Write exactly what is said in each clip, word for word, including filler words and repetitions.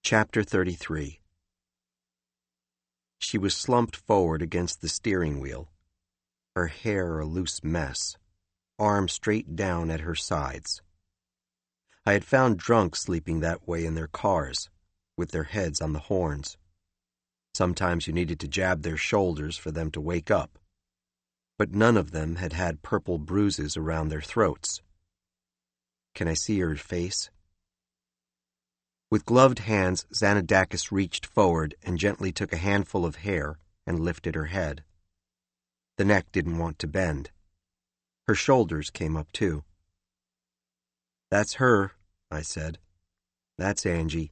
Chapter thirty-three. She was slumped forward against the steering wheel, her hair a loose mess, arms straight down at her sides. I had found drunks sleeping that way in their cars, with their heads on the horns. Sometimes you needed to jab their shoulders for them to wake up, but none of them had had purple bruises around their throats. Can I see her face? With gloved hands, Xanadakis reached forward and gently took a handful of hair and lifted her head. The neck didn't want to bend. Her shoulders came up too. "That's her," I said. "That's Angie."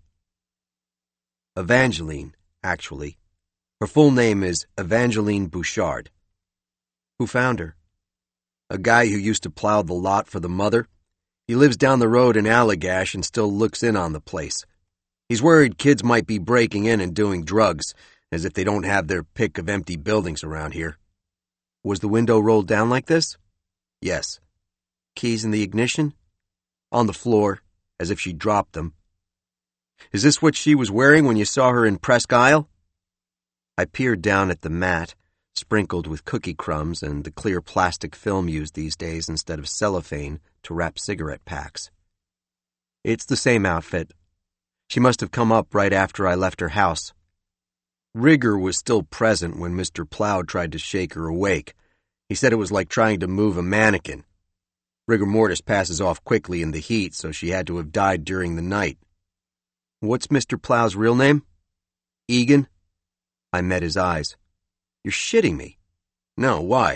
Evangeline, actually. Her full name is Evangeline Bouchard. "Who found her?" "A guy who used to plow the lot for the mother. He lives down the road in Allagash and still looks in on the place. He's worried kids might be breaking in and doing drugs, as if they don't have their pick of empty buildings around here." "Was the window rolled down like this?" "Yes." "Keys in the ignition?" "On the floor, as if she dropped them." "Is this what she was wearing when you saw her in Presque Isle?" I peered down at the mat, sprinkled with cookie crumbs and the clear plastic film used these days instead of cellophane to wrap cigarette packs. "It's the same outfit. She must have come up right after I left her house. Rigger was still present when Mister Plow tried to shake her awake. He said it was like trying to move a mannequin. Rigor mortis passes off quickly in the heat, so she had to have died during the night." "What's Mister Plow's real name?" "Egan." I met his eyes. "You're shitting me." "No, why?"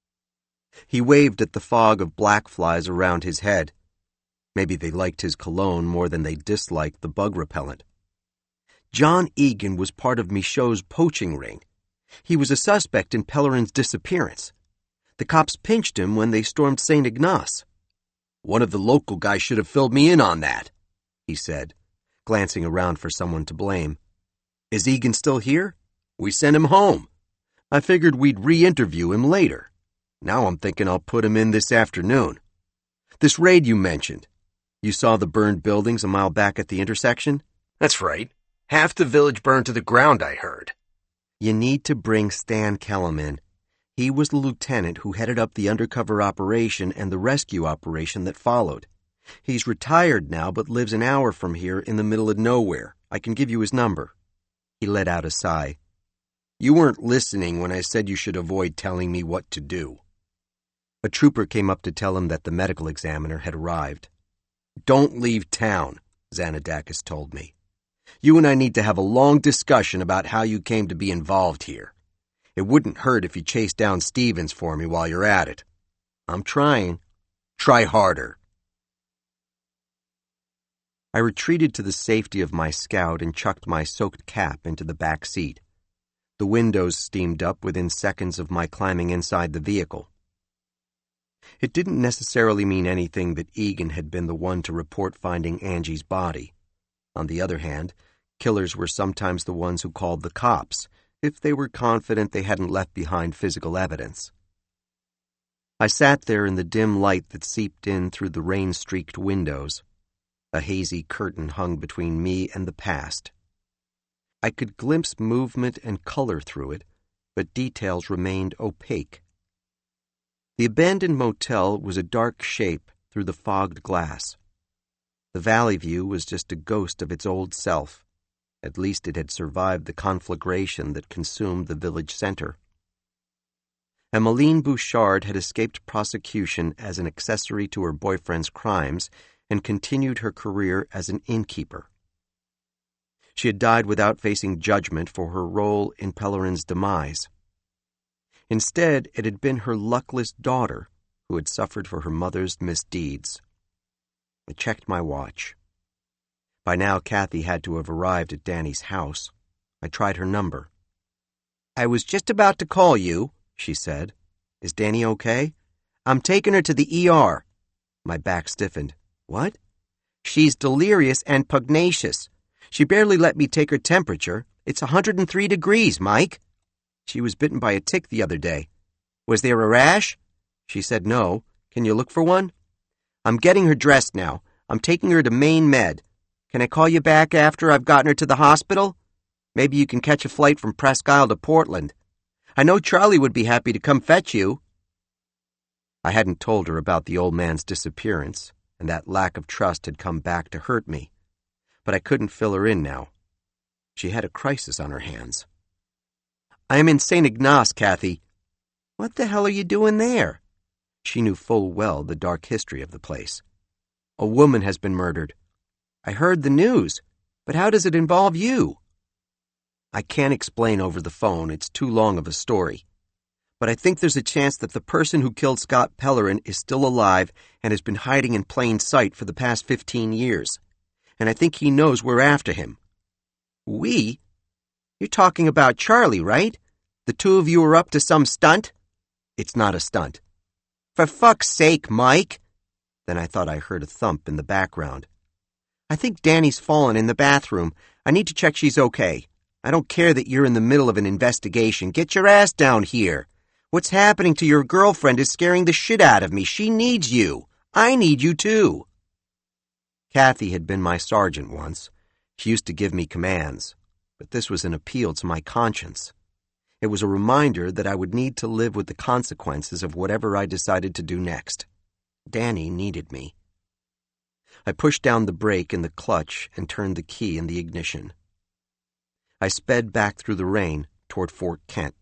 He waved at the fog of black flies around his head. Maybe they liked his cologne more than they disliked the bug repellent. "John Egan was part of Michaud's poaching ring. He was a suspect in Pellerin's disappearance. The cops pinched him when they stormed Saint Ignace." "One of the local guys should have filled me in on that," he said, glancing around for someone to blame. "Is Egan still here?" "We sent him home. I figured we'd re-interview him later. Now I'm thinking I'll put him in this afternoon. This raid you mentioned. You saw the burned buildings a mile back at the intersection?" "That's right. Half the village burned to the ground, I heard." "You need to bring Stan Kellum in. He was the lieutenant who headed up the undercover operation and the rescue operation that followed. He's retired now but lives an hour from here in the middle of nowhere. I can give you his number." He let out a sigh. "You weren't listening when I said you should avoid telling me what to do." A trooper came up to tell him that the medical examiner had arrived. "Don't leave town," Xanadakis told me. "You and I need to have a long discussion about how you came to be involved here. It wouldn't hurt if you chased down Stevens for me while you're at it." "I'm trying." "Try harder." I retreated to the safety of my Scout and chucked my soaked cap into the back seat. The windows steamed up within seconds of my climbing inside the vehicle. It didn't necessarily mean anything that Egan had been the one to report finding Angie's body. On the other hand, killers were sometimes the ones who called the cops, if they were confident they hadn't left behind physical evidence. I sat there in the dim light that seeped in through the rain-streaked windows. A hazy curtain hung between me and the past. I could glimpse movement and color through it, but details remained opaque. The abandoned motel was a dark shape through the fogged glass. The Valley View was just a ghost of its old self. At least it had survived the conflagration that consumed the village center. Emmeline Bouchard had escaped prosecution as an accessory to her boyfriend's crimes and continued her career as an innkeeper. She had died without facing judgment for her role in Pellerin's demise. Instead, it had been her luckless daughter who had suffered for her mother's misdeeds. I checked my watch. By now, Kathy had to have arrived at Danny's house. I tried her number. "I was just about to call you," she said. "Is Danny okay?" "I'm taking her to the E R. My back stiffened. "What?" "She's delirious and pugnacious. She barely let me take her temperature. It's one hundred three degrees, Mike. She was bitten by a tick the other day. Was there a rash?" She said no. "Can you look for one?" "I'm getting her dressed now. I'm taking her to Maine Med. Can I call you back after I've gotten her to the hospital? Maybe you can catch a flight from Presque Isle to Portland. I know Charlie would be happy to come fetch you." I hadn't told her about the old man's disappearance, and that lack of trust had come back to hurt me. But I couldn't fill her in now. She had a crisis on her hands. "I am in Saint Ignace, Kathy." "What the hell are you doing there?" She knew full well the dark history of the place. "A woman has been murdered." "I heard the news, but how does it involve you?" "I can't explain over the phone. It's too long of a story. But I think there's a chance that the person who killed Scott Pellerin is still alive and has been hiding in plain sight for the past fifteen years. And I think he knows we're after him." "We? You're talking about Charlie, right? The two of you are up to some stunt?" "It's not a stunt." "For fuck's sake, Mike!" Then I thought I heard a thump in the background. "I think Danny's fallen in the bathroom. I need to check she's okay. I don't care that you're in the middle of an investigation. Get your ass down here. What's happening to your girlfriend is scaring the shit out of me. She needs you. I need you too." Kathy had been my sergeant once. She used to give me commands, but this was an appeal to my conscience. It was a reminder that I would need to live with the consequences of whatever I decided to do next. Danny needed me. I pushed down the brake in the clutch and turned the key in the ignition. I sped back through the rain toward Fort Kent.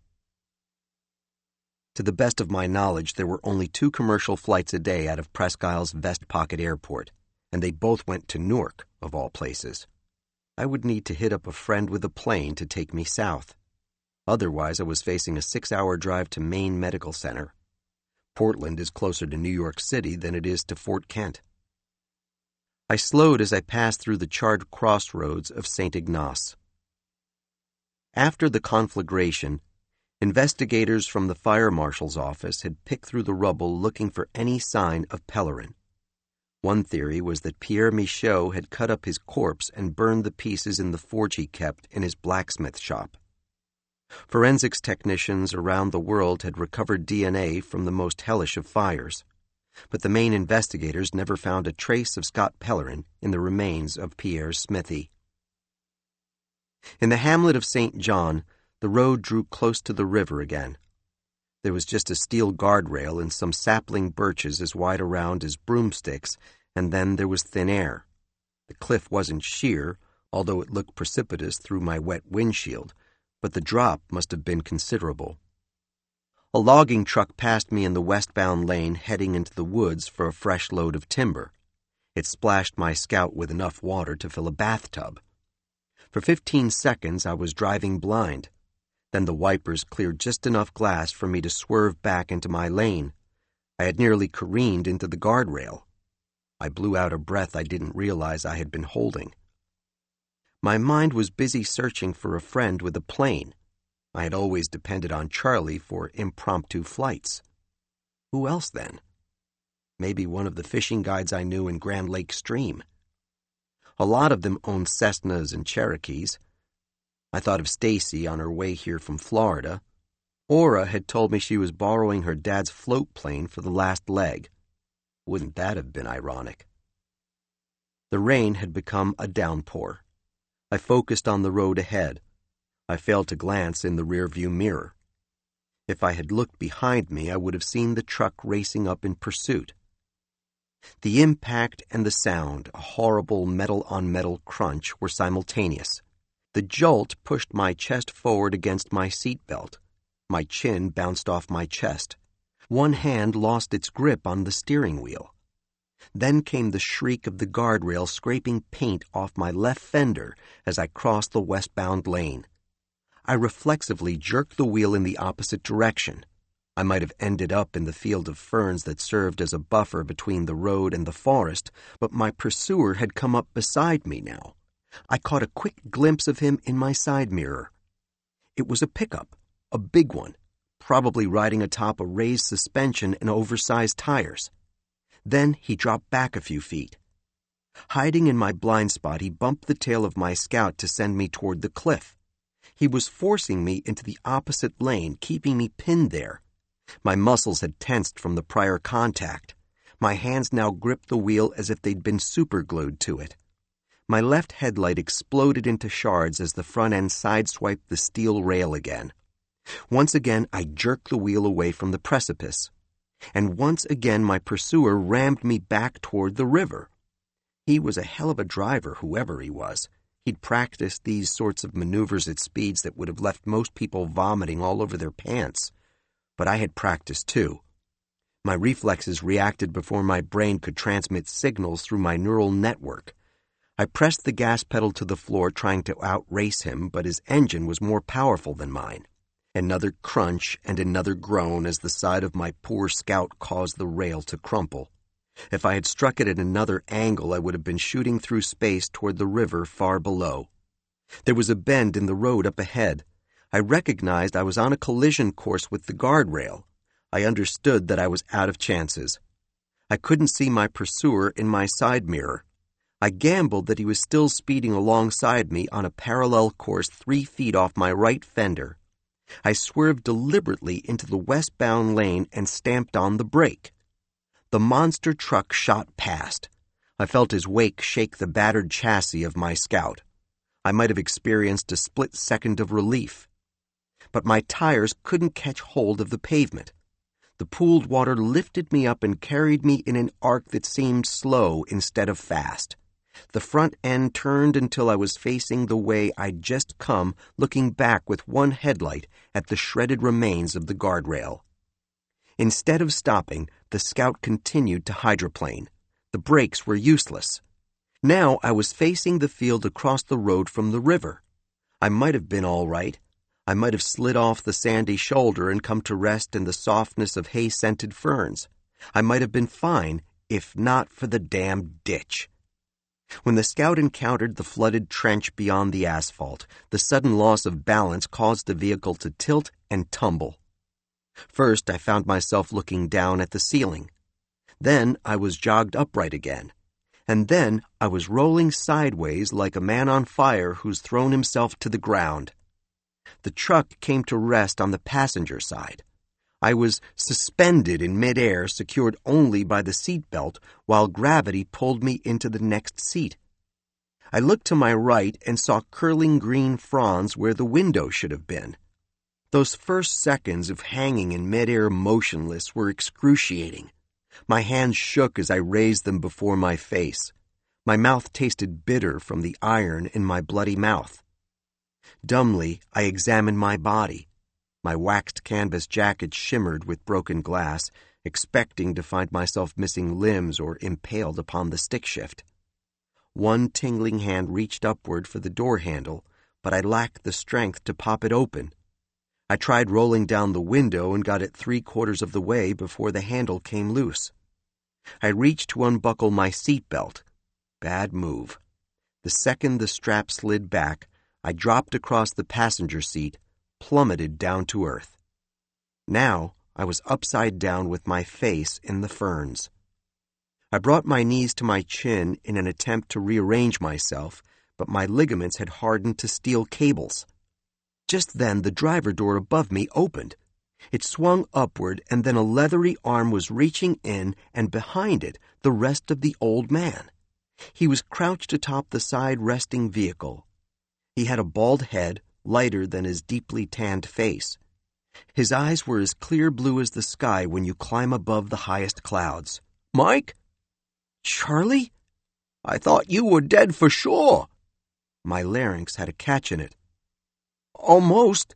To the best of my knowledge, there were only two commercial flights a day out of Presque Isle's Vest Pocket Airport, and they both went to Newark, of all places. I would need to hit up a friend with a plane to take me south. Otherwise, I was facing a six-hour drive to Maine Medical Center. Portland is closer to New York City than it is to Fort Kent. I slowed as I passed through the charred crossroads of Saint Ignace. After the conflagration, investigators from the fire marshal's office had picked through the rubble looking for any sign of Pellerin. One theory was that Pierre Michaud had cut up his corpse and burned the pieces in the forge he kept in his blacksmith shop. Forensics technicians around the world had recovered D N A from the most hellish of fires, but the main investigators never found a trace of Scott Pellerin in the remains of Pierre's smithy. In the hamlet of Saint John, the road drew close to the river again. There was just a steel guardrail and some sapling birches as wide around as broomsticks, and then there was thin air. The cliff wasn't sheer, although it looked precipitous through my wet windshield, but the drop must have been considerable. A logging truck passed me in the westbound lane heading into the woods for a fresh load of timber. It splashed my Scout with enough water to fill a bathtub. For fifteen seconds I was driving blind. Then the wipers cleared just enough glass for me to swerve back into my lane. I had nearly careened into the guardrail. I blew out a breath I didn't realize I had been holding. My mind was busy searching for a friend with a plane. I had always depended on Charlie for impromptu flights. Who else, then? Maybe one of the fishing guides I knew in Grand Lake Stream. A lot of them owned Cessnas and Cherokees. I thought of Stacy on her way here from Florida. Ora had told me she was borrowing her dad's float plane for the last leg. Wouldn't that have been ironic? The rain had become a downpour. I focused on the road ahead. I failed to glance in the rearview mirror. If I had looked behind me, I would have seen the truck racing up in pursuit. The impact and the sound, a horrible metal-on-metal crunch, were simultaneous. The jolt pushed my chest forward against my seatbelt. My chin bounced off my chest. One hand lost its grip on the steering wheel. Then came the shriek of the guardrail scraping paint off my left fender as I crossed the westbound lane. I reflexively jerked the wheel in the opposite direction. I might have ended up in the field of ferns that served as a buffer between the road and the forest, but my pursuer had come up beside me now. I caught a quick glimpse of him in my side mirror. It was a pickup, a big one, probably riding atop a raised suspension and oversized tires. Then he dropped back a few feet. Hiding in my blind spot, he bumped the tail of my Scout to send me toward the cliff. He was forcing me into the opposite lane, keeping me pinned there. My muscles had tensed from the prior contact. My hands now gripped the wheel as if they'd been superglued to it. My left headlight exploded into shards as the front end sideswiped the steel rail again. Once again, I jerked the wheel away from the precipice. And once again, my pursuer rammed me back toward the river. He was a hell of a driver, whoever he was. He'd practiced these sorts of maneuvers at speeds that would have left most people vomiting all over their pants. But I had practiced too. My reflexes reacted before my brain could transmit signals through my neural network. I pressed the gas pedal to the floor trying to outrace him, but his engine was more powerful than mine. Another crunch and another groan as the side of my poor Scout caused the rail to crumple. If I had struck it at another angle, I would have been shooting through space toward the river far below. There was a bend in the road up ahead. I recognized I was on a collision course with the guardrail. I understood that I was out of chances. I couldn't see my pursuer in my side mirror. I gambled that he was still speeding alongside me on a parallel course three feet off my right fender. I swerved deliberately into the westbound lane and stamped on the brake. The monster truck shot past. I felt his wake shake the battered chassis of my Scout. I might have experienced a split second of relief. But my tires couldn't catch hold of the pavement. The pooled water lifted me up and carried me in an arc that seemed slow instead of fast. The front end turned until I was facing the way I'd just come, looking back with one headlight at the shredded remains of the guardrail. Instead of stopping, the Scout continued to hydroplane. The brakes were useless. Now I was facing the field across the road from the river. I might have been all right. I might have slid off the sandy shoulder and come to rest in the softness of hay-scented ferns. I might have been fine, if not for the damn ditch. When the Scout encountered the flooded trench beyond the asphalt, the sudden loss of balance caused the vehicle to tilt and tumble. First, I found myself looking down at the ceiling. Then I was jogged upright again. And then I was rolling sideways like a man on fire who's thrown himself to the ground. The truck came to rest on the passenger side. I was suspended in midair, secured only by the seatbelt, while gravity pulled me into the next seat. I looked to my right and saw curling green fronds where the window should have been. Those first seconds of hanging in midair motionless were excruciating. My hands shook as I raised them before my face. My mouth tasted bitter from the iron in my bloody mouth. Dumbly, I examined my body. My waxed canvas jacket shimmered with broken glass, expecting to find myself missing limbs or impaled upon the stick shift. One tingling hand reached upward for the door handle, but I lacked the strength to pop it open. I tried rolling down the window and got it three-quarters of the way before the handle came loose. I reached to unbuckle my seatbelt. Bad move. The second the strap slid back, I dropped across the passenger seat, plummeted down to earth. Now I was upside down with my face in the ferns. I brought my knees to my chin in an attempt to rearrange myself, but my ligaments had hardened to steel cables. Just then the driver door above me opened. It swung upward, and then a leathery arm was reaching in, and behind it the rest of the old man. He was crouched atop the side-resting vehicle. He had a bald head, lighter than his deeply tanned face. His eyes were as clear blue as the sky when you climb above the highest clouds. "Mike? Charlie? I thought you were dead for sure." My larynx had a catch in it. "Almost.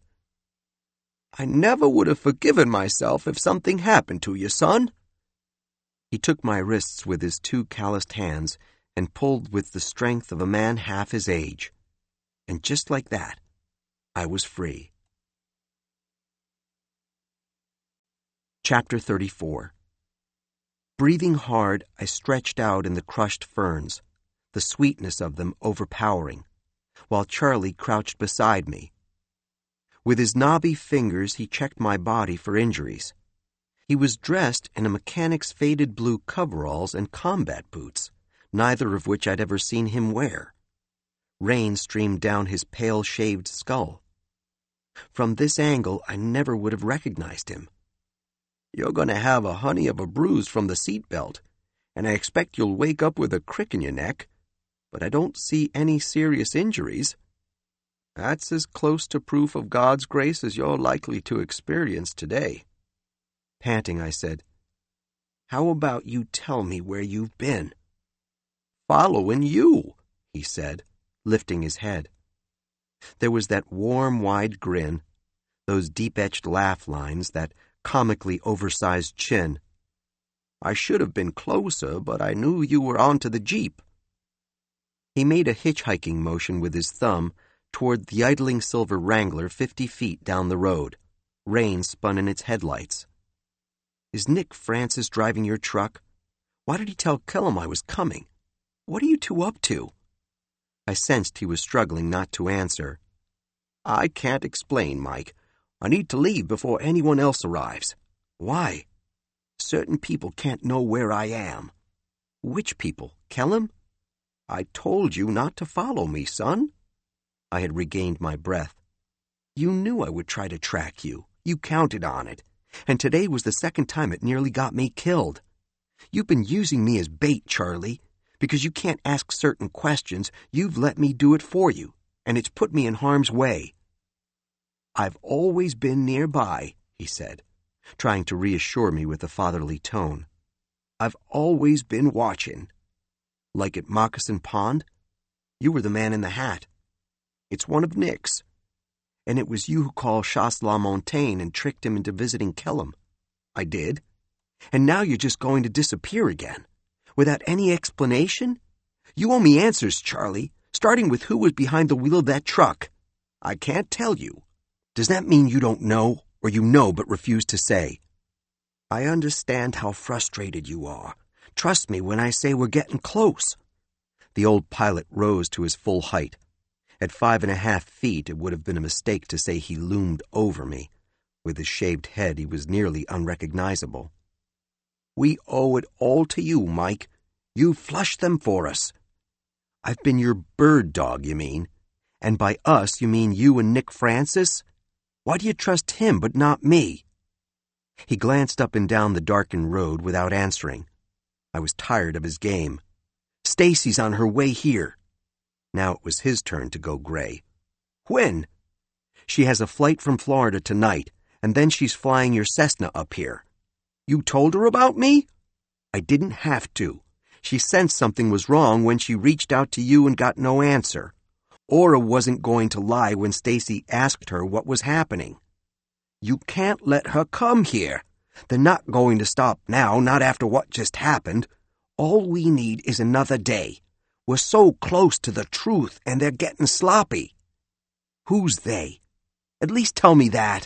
I never would have forgiven myself if something happened to you, son." He took my wrists with his two calloused hands and pulled with the strength of a man half his age. And just like that, I was free. Chapter thirty-four. Breathing hard, I stretched out in the crushed ferns, the sweetness of them overpowering, while Charlie crouched beside me. With his knobby fingers, he checked my body for injuries. He was dressed in a mechanic's faded blue coveralls and combat boots, neither of which I'd ever seen him wear. Rain streamed down his pale-shaved skull. From this angle, I never would have recognized him. "You're going to have a honey of a bruise from the seatbelt, and I expect you'll wake up with a crick in your neck." but I don't see any serious injuries. That's as close to proof of God's grace as you're likely to experience today. Panting, I said, "How about you tell me where you've been?" "Following you," he said, lifting his head. There was that warm, wide grin, those deep-etched laugh lines, that comically oversized chin. "I should have been closer, but I knew you were onto the Jeep." He made a hitchhiking motion with his thumb toward the idling silver Wrangler fifty feet down the road. Rain spun in its headlights. "Is Nick Francis driving your truck? Why did he tell Kellum I was coming? What are you two up to?" I sensed he was struggling not to answer. "I can't explain, Mike. I need to leave before anyone else arrives." "Why?" "Certain people can't know where I am." "Which people? Kellum?" "I told you not to follow me, son." I had regained my breath. "You knew I would try to track you. You counted on it. And today was the second time it nearly got me killed. You've been using me as bait, Charlie. Because you can't ask certain questions, you've let me do it for you, and it's put me in harm's way." "I've always been nearby," he said, trying to reassure me with a fatherly tone. "I've always been watching." "Like at Moccasin Pond? You were the man in the hat." "It's one of Nick's. And it was you who called Chasse La Montagne and tricked him into visiting Kellum." "I did. And now you're just going to disappear again, without any explanation? You owe me answers, Charlie, starting with who was behind the wheel of that truck." "I can't tell you." "Does that mean you don't know, or you know but refuse to say?" "I understand how frustrated you are. Trust me when I say we're getting close." The old pilot rose to his full height. At five and a half feet, it would have been a mistake to say he loomed over me. With his shaved head, he was nearly unrecognizable. "We owe it all to you, Mike. You flushed them for us." "I've been your bird dog, you mean? And by us, you mean you and Nick Francis? Why do you trust him but not me?" He glanced up and down the darkened road without answering. I was tired of his game. "Stacy's on her way here." Now it was his turn to go gray. "When?" "She has a flight from Florida tonight, and then she's flying your Cessna up here." "You told her about me?" "I didn't have to. She sensed something was wrong when she reached out to you and got no answer. Ora wasn't going to lie when Stacy asked her what was happening." "You can't let her come here. They're not going to stop now, not after what just happened. All we need is another day. We're so close to the truth, and they're getting sloppy." "Who's they? At least tell me that."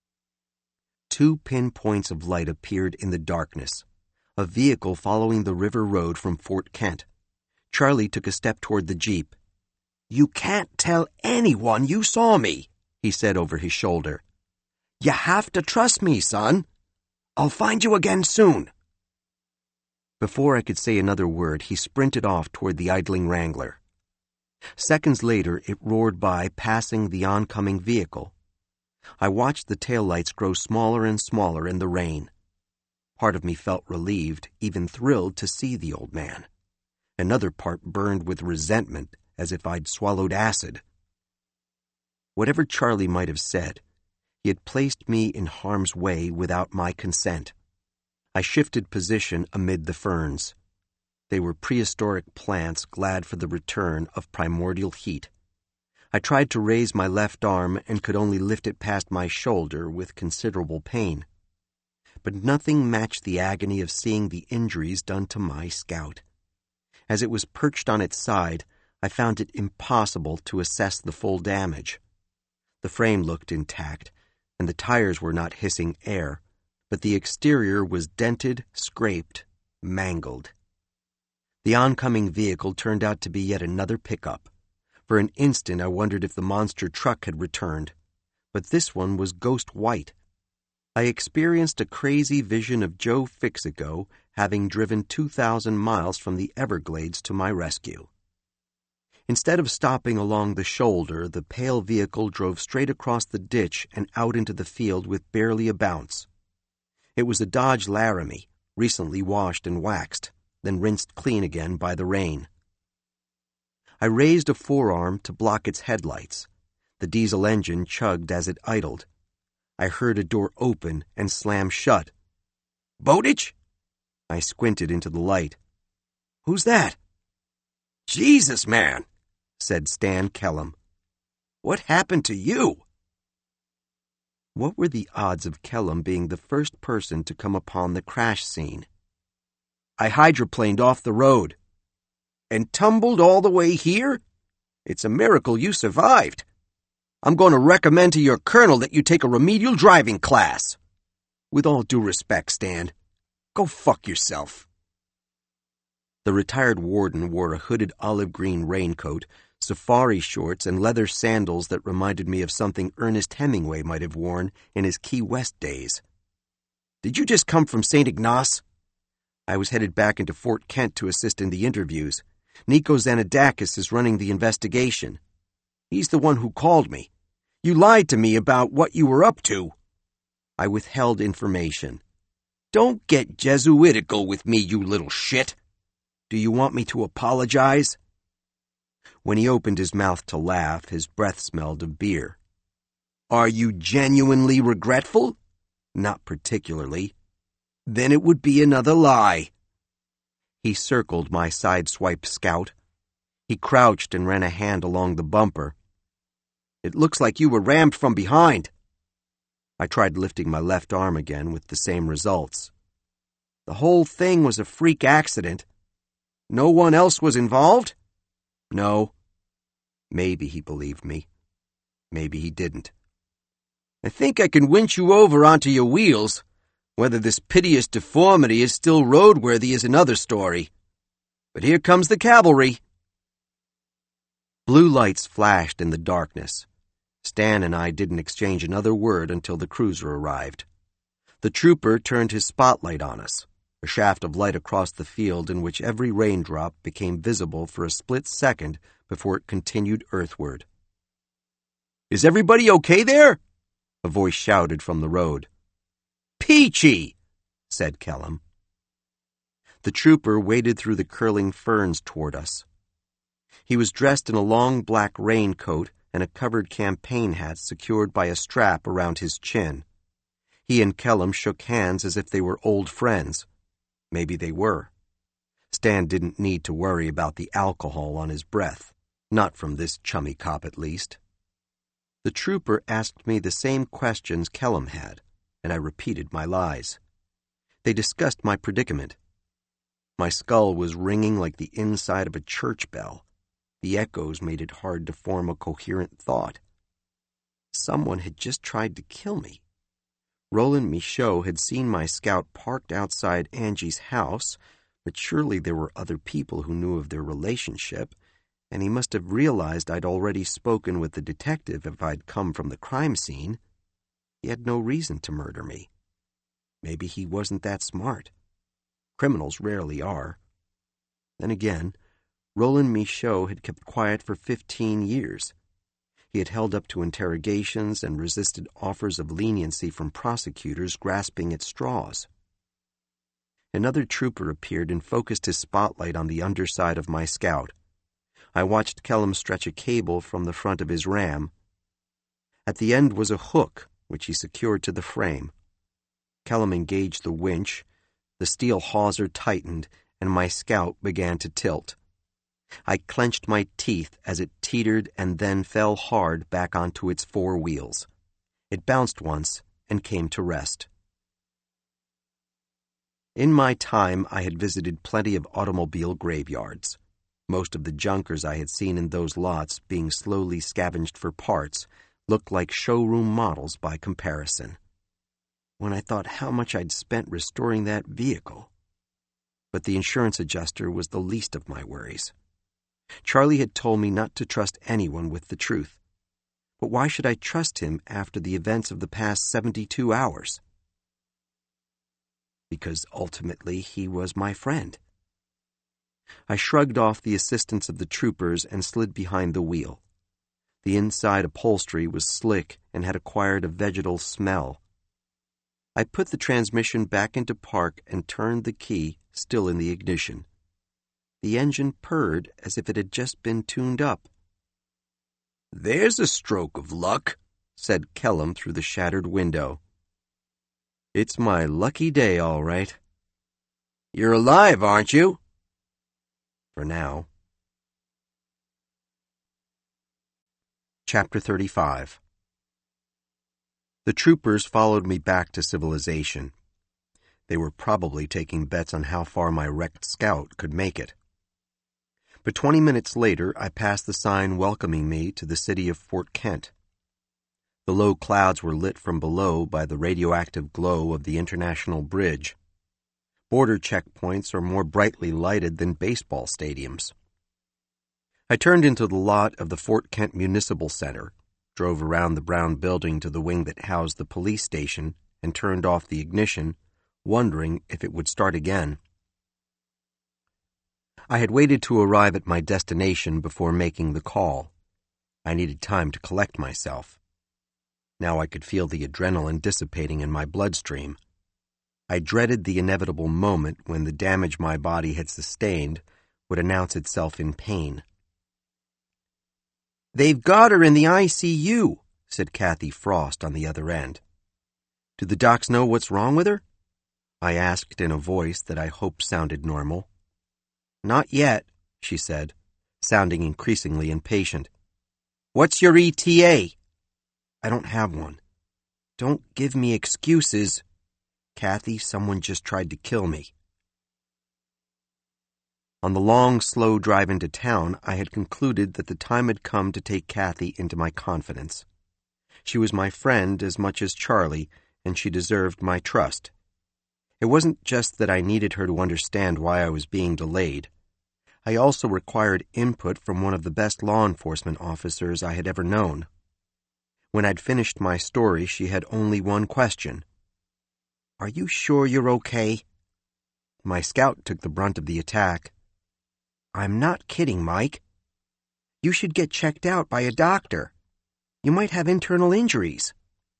Two pinpoints of light appeared in the darkness. A vehicle following the river road from Fort Kent. Charlie took a step toward the Jeep. "You can't tell anyone you saw me," he said over his shoulder. "You have to trust me, son. I'll find you again soon." Before I could say another word, he sprinted off toward the idling Wrangler. Seconds later, it roared by, passing the oncoming vehicle. I watched the taillights grow smaller and smaller in the rain. Part of me felt relieved, even thrilled to see the old man. Another part burned with resentment, as if I'd swallowed acid. Whatever Charlie might have said, he had placed me in harm's way without my consent. I shifted position amid the ferns. They were prehistoric plants glad for the return of primordial heat. I tried to raise my left arm and could only lift it past my shoulder with considerable pain. But nothing matched the agony of seeing the injuries done to my Scout. As it was perched on its side, I found it impossible to assess the full damage. The frame looked intact, and the tires were not hissing air, but the exterior was dented, scraped, mangled. The oncoming vehicle turned out to be yet another pickup. For an instant I wondered if the monster truck had returned, but this one was ghost white. I experienced a crazy vision of Joe Fixico having driven two thousand miles from the Everglades to my rescue. Instead of stopping along the shoulder, the pale vehicle drove straight across the ditch and out into the field with barely a bounce. It was a Dodge Laramie, recently washed and waxed, then rinsed clean again by the rain. I raised a forearm to block its headlights. The diesel engine chugged as it idled. I heard a door open and slam shut. "Bowditch?" I squinted into the light. "Who's that?" "Jesus, man," said Stan Kellum. "What happened to you?" What were the odds of Kellum being the first person to come upon the crash scene? "I hydroplaned off the road." "And tumbled all the way here? It's a miracle you survived. I'm going to recommend to your colonel that you take a remedial driving class. With all due respect, Stan, go fuck yourself." The retired warden wore a hooded olive-green raincoat, safari shorts, and leather sandals that reminded me of something Ernest Hemingway might have worn in his Key West days. "Did you just come from Saint Ignace?" "I was headed back into Fort Kent to assist in the interviews. Nico Xanadakis is running the investigation. He's the one who called me. You lied to me about what you were up to." "I withheld information." "Don't get Jesuitical with me, you little shit. Do you want me to apologize?" When he opened his mouth to laugh, his breath smelled of beer. "Are you genuinely regretful?" "Not particularly." "Then it would be another lie." He circled my side-swiped Scout. He crouched and ran a hand along the bumper. "It looks like you were rammed from behind." I tried lifting my left arm again with the same results. "The whole thing was a freak accident. No one else was involved?" "No." Maybe he believed me. Maybe he didn't. "I think I can winch you over onto your wheels. Whether this piteous deformity is still roadworthy is another story. But here comes the cavalry." Blue lights flashed in the darkness. Stan and I didn't exchange another word until the cruiser arrived. The trooper turned his spotlight on us, a shaft of light across the field in which every raindrop became visible for a split second before it continued earthward. "Is everybody okay there?" a voice shouted from the road. "Peachy," said Kellum. The trooper waded through the curling ferns toward us. He was dressed in a long black raincoat and a covered campaign hat secured by a strap around his chin. He and Kellum shook hands as if they were old friends. Maybe they were. Stan didn't need to worry about the alcohol on his breath. Not from this chummy cop, at least. The trooper asked me the same questions Kellum had, and I repeated my lies. They discussed my predicament. My skull was ringing like the inside of a church bell. The echoes made it hard to form a coherent thought. Someone had just tried to kill me. Roland Michaud had seen my Scout parked outside Angie's house, but surely there were other people who knew of their relationship, and he must have realized I'd already spoken with the detective if I'd come from the crime scene. He had no reason to murder me. Maybe he wasn't that smart. Criminals rarely are. Then again, Roland Michaud had kept quiet for fifteen years. He had held up to interrogations and resisted offers of leniency from prosecutors grasping at straws. Another trooper appeared and focused his spotlight on the underside of my Scout. I watched Kellum stretch a cable from the front of his ram. At the end was a hook, which he secured to the frame. Kellum engaged the winch, the steel hawser tightened, and my Scout began to tilt. I clenched my teeth as it teetered and then fell hard back onto its four wheels. It bounced once and came to rest. In my time, I had visited plenty of automobile graveyards. Most of the junkers I had seen in those lots, being slowly scavenged for parts, looked like showroom models by comparison. When I thought how much I'd spent restoring that vehicle. But the insurance adjuster was the least of my worries. Charlie had told me not to trust anyone with the truth. But why should I trust him after the events of the past seventy-two hours? Because ultimately he was my friend. I shrugged off the assistance of the troopers and slid behind the wheel. The inside upholstery was slick and had acquired a vegetal smell. I put the transmission back into park and turned the key, still in the ignition. The engine purred as if it had just been tuned up. "There's a stroke of luck," said Kellum through the shattered window. "It's my lucky day, all right." "You're alive, aren't you?" For now. Chapter thirty-five. The troopers followed me back to civilization. They were probably taking bets on how far my wrecked Scout could make it. But twenty minutes later, I passed the sign welcoming me to the city of Fort Kent. The low clouds were lit from below by the radioactive glow of the International Bridge. Border checkpoints are more brightly lighted than baseball stadiums. I turned into the lot of the Fort Kent Municipal Center, drove around the brown building to the wing that housed the police station, and turned off the ignition, wondering if it would start again. I had waited to arrive at my destination before making the call. I needed time to collect myself. Now I could feel the adrenaline dissipating in my bloodstream. I dreaded the inevitable moment when the damage my body had sustained would announce itself in pain. "They've got her in the I C U, said Kathy Frost on the other end. "Do the docs know what's wrong with her?" I asked in a voice that I hoped sounded normal. "Not yet," she said, sounding increasingly impatient. "What's your E T A?" "I don't have one." "Don't give me excuses." "Kathy, someone just tried to kill me." On the long, slow drive into town, I had concluded that the time had come to take Kathy into my confidence. She was my friend as much as Charlie, and she deserved my trust. It wasn't just that I needed her to understand why I was being delayed. I also required input from one of the best law enforcement officers I had ever known. When I'd finished my story, she had only one question. "Are you sure you're okay?" My Scout took the brunt of the attack. "I'm not kidding, Mike. You should get checked out by a doctor. You might have internal injuries."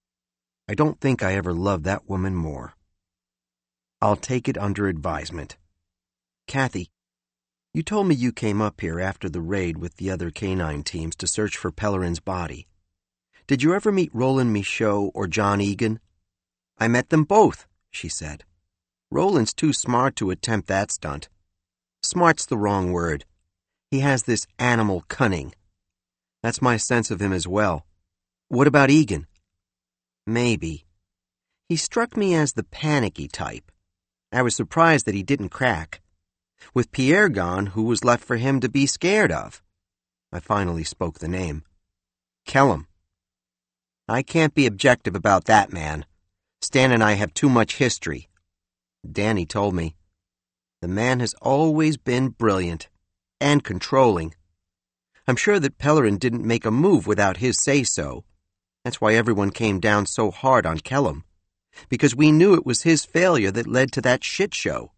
I don't think I ever loved that woman more. "I'll take it under advisement." "Kathy, you told me you came up here after the raid with the other canine teams to search for Pellerin's body. Did you ever meet Roland Michaud or John Egan?" "I met them both," she said. "Roland's too smart to attempt that stunt. Smart's the wrong word. He has this animal cunning. That's my sense of him as well. What about Egan?" "Maybe. He struck me as the panicky type. I was surprised that he didn't crack. With Pierre gone, who was left for him to be scared of?" I finally spoke the name. "Kellum." "I can't be objective about that man. Stan and I have too much history." Danny told me. "The man has always been brilliant and controlling. I'm sure that Pellerin didn't make a move without his say-so. That's why everyone came down so hard on Kellum, because we knew it was his failure that led to that shit show.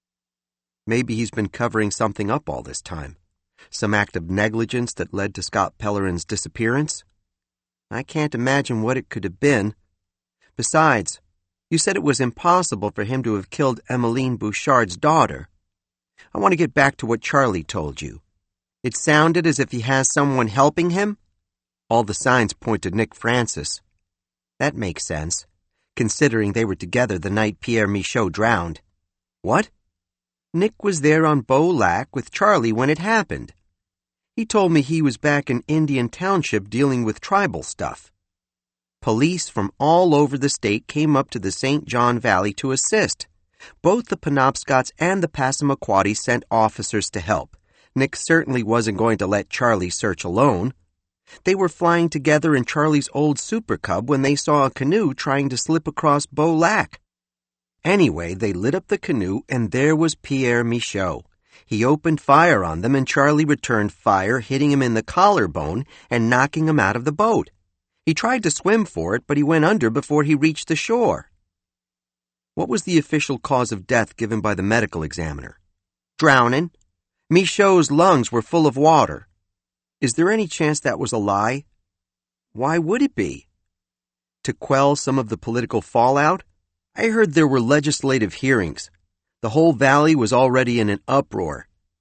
Maybe he's been covering something up all this time, some act of negligence that led to Scott Pellerin's disappearance. I can't imagine what it could have been. Besides, you said it was impossible for him to have killed Emmeline Bouchard's daughter. I want to get back to what Charlie told you. It sounded as if he has someone helping him. All the signs point to Nick Francis. That makes sense, considering they were together the night Pierre Michaud drowned." "What?" "Nick was there on Beau Lac with Charlie when it happened. He told me he was back in Indian Township dealing with tribal stuff. Police from all over the state came up to the Saint John Valley to assist. Both the Penobscots and the Passamaquoddy sent officers to help. Nick certainly wasn't going to let Charlie search alone. They were flying together in Charlie's old Super Cub when they saw a canoe trying to slip across Beau Lac. Anyway, they lit up the canoe, and there was Pierre Michaud. He opened fire on them, and Charlie returned fire, hitting him in the collarbone and knocking him out of the boat. He tried to swim for it, but he went under before he reached the shore." "What was the official cause of death given by the medical examiner?" "Drowning. Michaud's lungs were full of water." "Is there any chance that was a lie?" "Why would it be?" "To quell some of the political fallout? I heard there were legislative hearings. The whole valley was already in an uproar.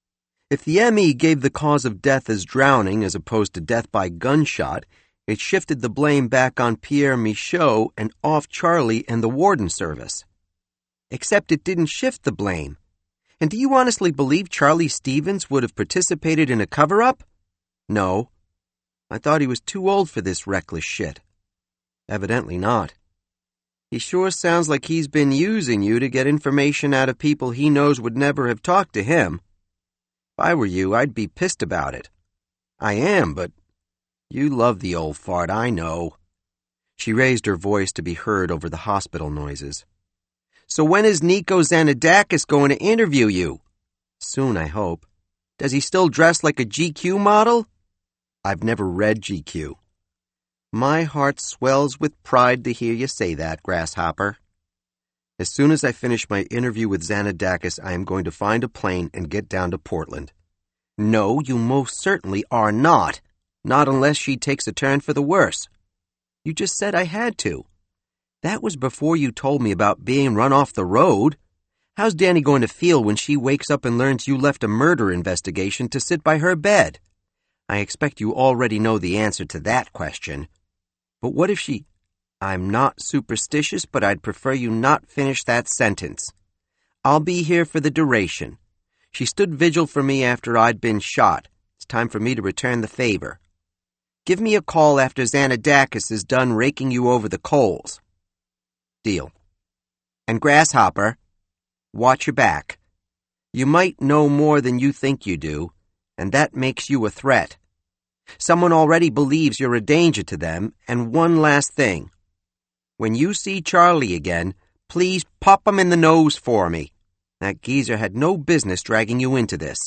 If the M E gave the cause of death as drowning as opposed to death by gunshot, it shifted the blame back on Pierre Michaud and off Charlie and the warden service. Except it didn't shift the blame. And do you honestly believe Charlie Stevens would have participated in a cover-up? No. I thought he was too old for this reckless shit. Evidently not. He sure sounds like he's been using you to get information out of people he knows would never have talked to him. If I were you, I'd be pissed about it. I am, but you love the old fart, I know. She raised her voice to be heard over the hospital noises. So when is Nico Xanadakis going to interview you? Soon, I hope. Does he still dress like a G Q model? I've never read G Q. My heart swells with pride to hear you say that, Grasshopper. As soon as I finish my interview with Xanadakis, I am going to find a plane and get down to Portland. No, you most certainly are not. Not unless she takes a turn for the worse. You just said I had to. That was before you told me about being run off the road. How's Danny going to feel when she wakes up and learns you left a murder investigation to sit by her bed? I expect you already know the answer to that question. But what if she... I'm not superstitious, but I'd prefer you not finish that sentence. I'll be here for the duration. She stood vigil for me after I'd been shot. It's time for me to return the favor. Give me a call after Xanadakis is done raking you over the coals. Deal. And Grasshopper, watch your back. You might know more than you think you do, and that makes you a threat. Someone already believes you're a danger to them, and one last thing. When you see Charlie again, please pop him in the nose for me. That geezer had no business dragging you into this.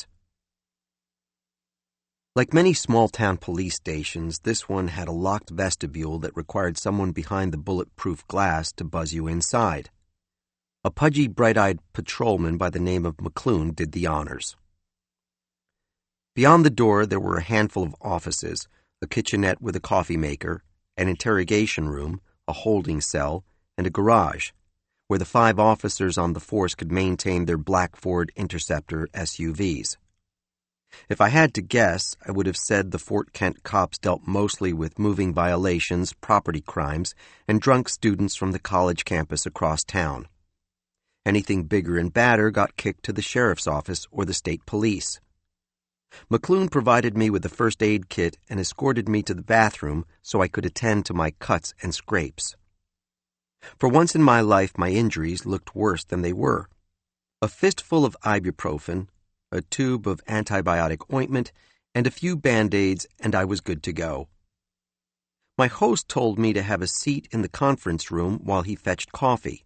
Like many small-town police stations, this one had a locked vestibule that required someone behind the bulletproof glass to buzz you inside. A pudgy, bright-eyed patrolman by the name of McClune did the honors. Beyond the door there were a handful of offices, a kitchenette with a coffee maker, an interrogation room, a holding cell, and a garage, where the five officers on the force could maintain their black Ford Interceptor S U Vs. If I had to guess, I would have said the Fort Kent cops dealt mostly with moving violations, property crimes, and drunk students from the college campus across town. Anything bigger and badder got kicked to the sheriff's office or the state police. McClune provided me with a first aid kit and escorted me to the bathroom so I could attend to my cuts and scrapes. For once in my life, my injuries looked worse than they were. A fistful of ibuprofen, a tube of antibiotic ointment, and a few Band-Aids, and I was good to go. My host told me to have a seat in the conference room while he fetched coffee.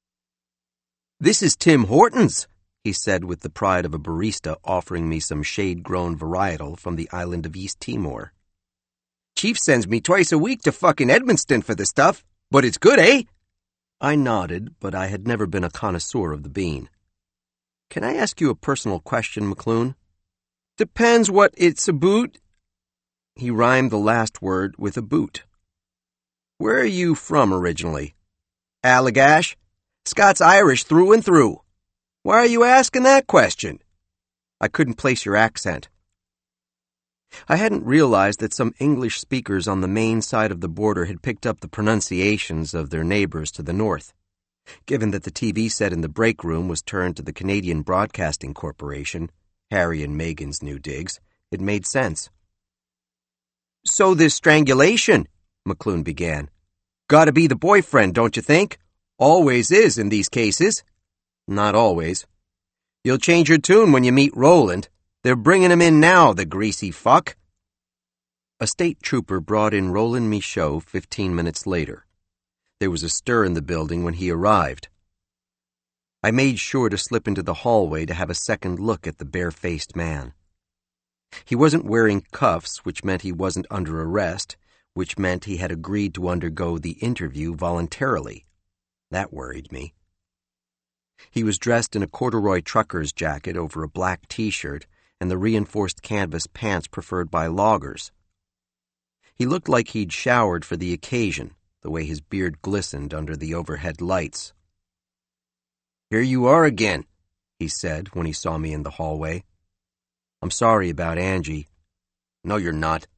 "This is Tim Hortons," he said with the pride of a barista offering me some shade-grown varietal from the island of East Timor. "Chief sends me twice a week to fucking Edmonton for the stuff, but it's good, eh?" I nodded, but I had never been a connoisseur of the bean. "Can I ask you a personal question, McClune?" "Depends what it's aboot." He rhymed the last word with a boot. "Where are you from originally?" "Allagash. Scots Irish through and through." "Why are you asking that question?" "I couldn't place your accent." I hadn't realized that some English speakers on the Maine side of the border had picked up the pronunciations of their neighbors to the north. Given that the T V set in the break room was turned to the Canadian Broadcasting Corporation, Harry and Meghan's new digs, it made sense. "So this strangulation," McClune began. "Gotta be the boyfriend, don't you think? Always is in these cases." "Not always." "You'll change your tune when you meet Roland. They're bringing him in now, the greasy fuck." A state trooper brought in Roland Michaud fifteen minutes later. There was a stir in the building when he arrived. I made sure to slip into the hallway to have a second look at the bare-faced man. He wasn't wearing cuffs, which meant he wasn't under arrest, which meant he had agreed to undergo the interview voluntarily. That worried me. He was dressed in a corduroy trucker's jacket over a black T-shirt and the reinforced canvas pants preferred by loggers. He looked like he'd showered for the occasion, the way his beard glistened under the overhead lights. "Here you are again," he said when he saw me in the hallway. I'm sorry about Angie. No, you're not.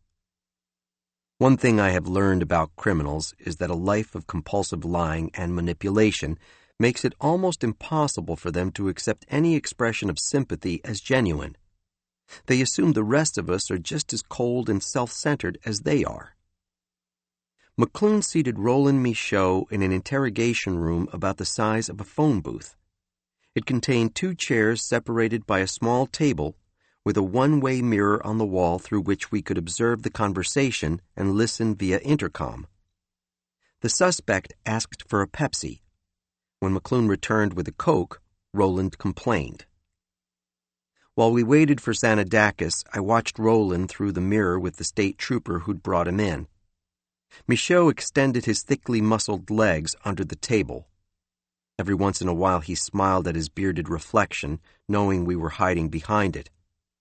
One thing I have learned about criminals is that a life of compulsive lying and manipulation makes it almost impossible for them to accept any expression of sympathy as genuine. They assume the rest of us are just as cold and self-centered as they are. McClune seated Roland Michaud in an interrogation room about the size of a phone booth. It contained two chairs separated by a small table with a one-way mirror on the wall through which we could observe the conversation and listen via intercom. The suspect asked for a Pepsi. When McClune returned with a Coke, Roland complained. While we waited for Xanadakis, I watched Roland through the mirror with the state trooper who'd brought him in. Michaud extended his thickly muscled legs under the table. Every once in a while he smiled at his bearded reflection, knowing we were hiding behind it.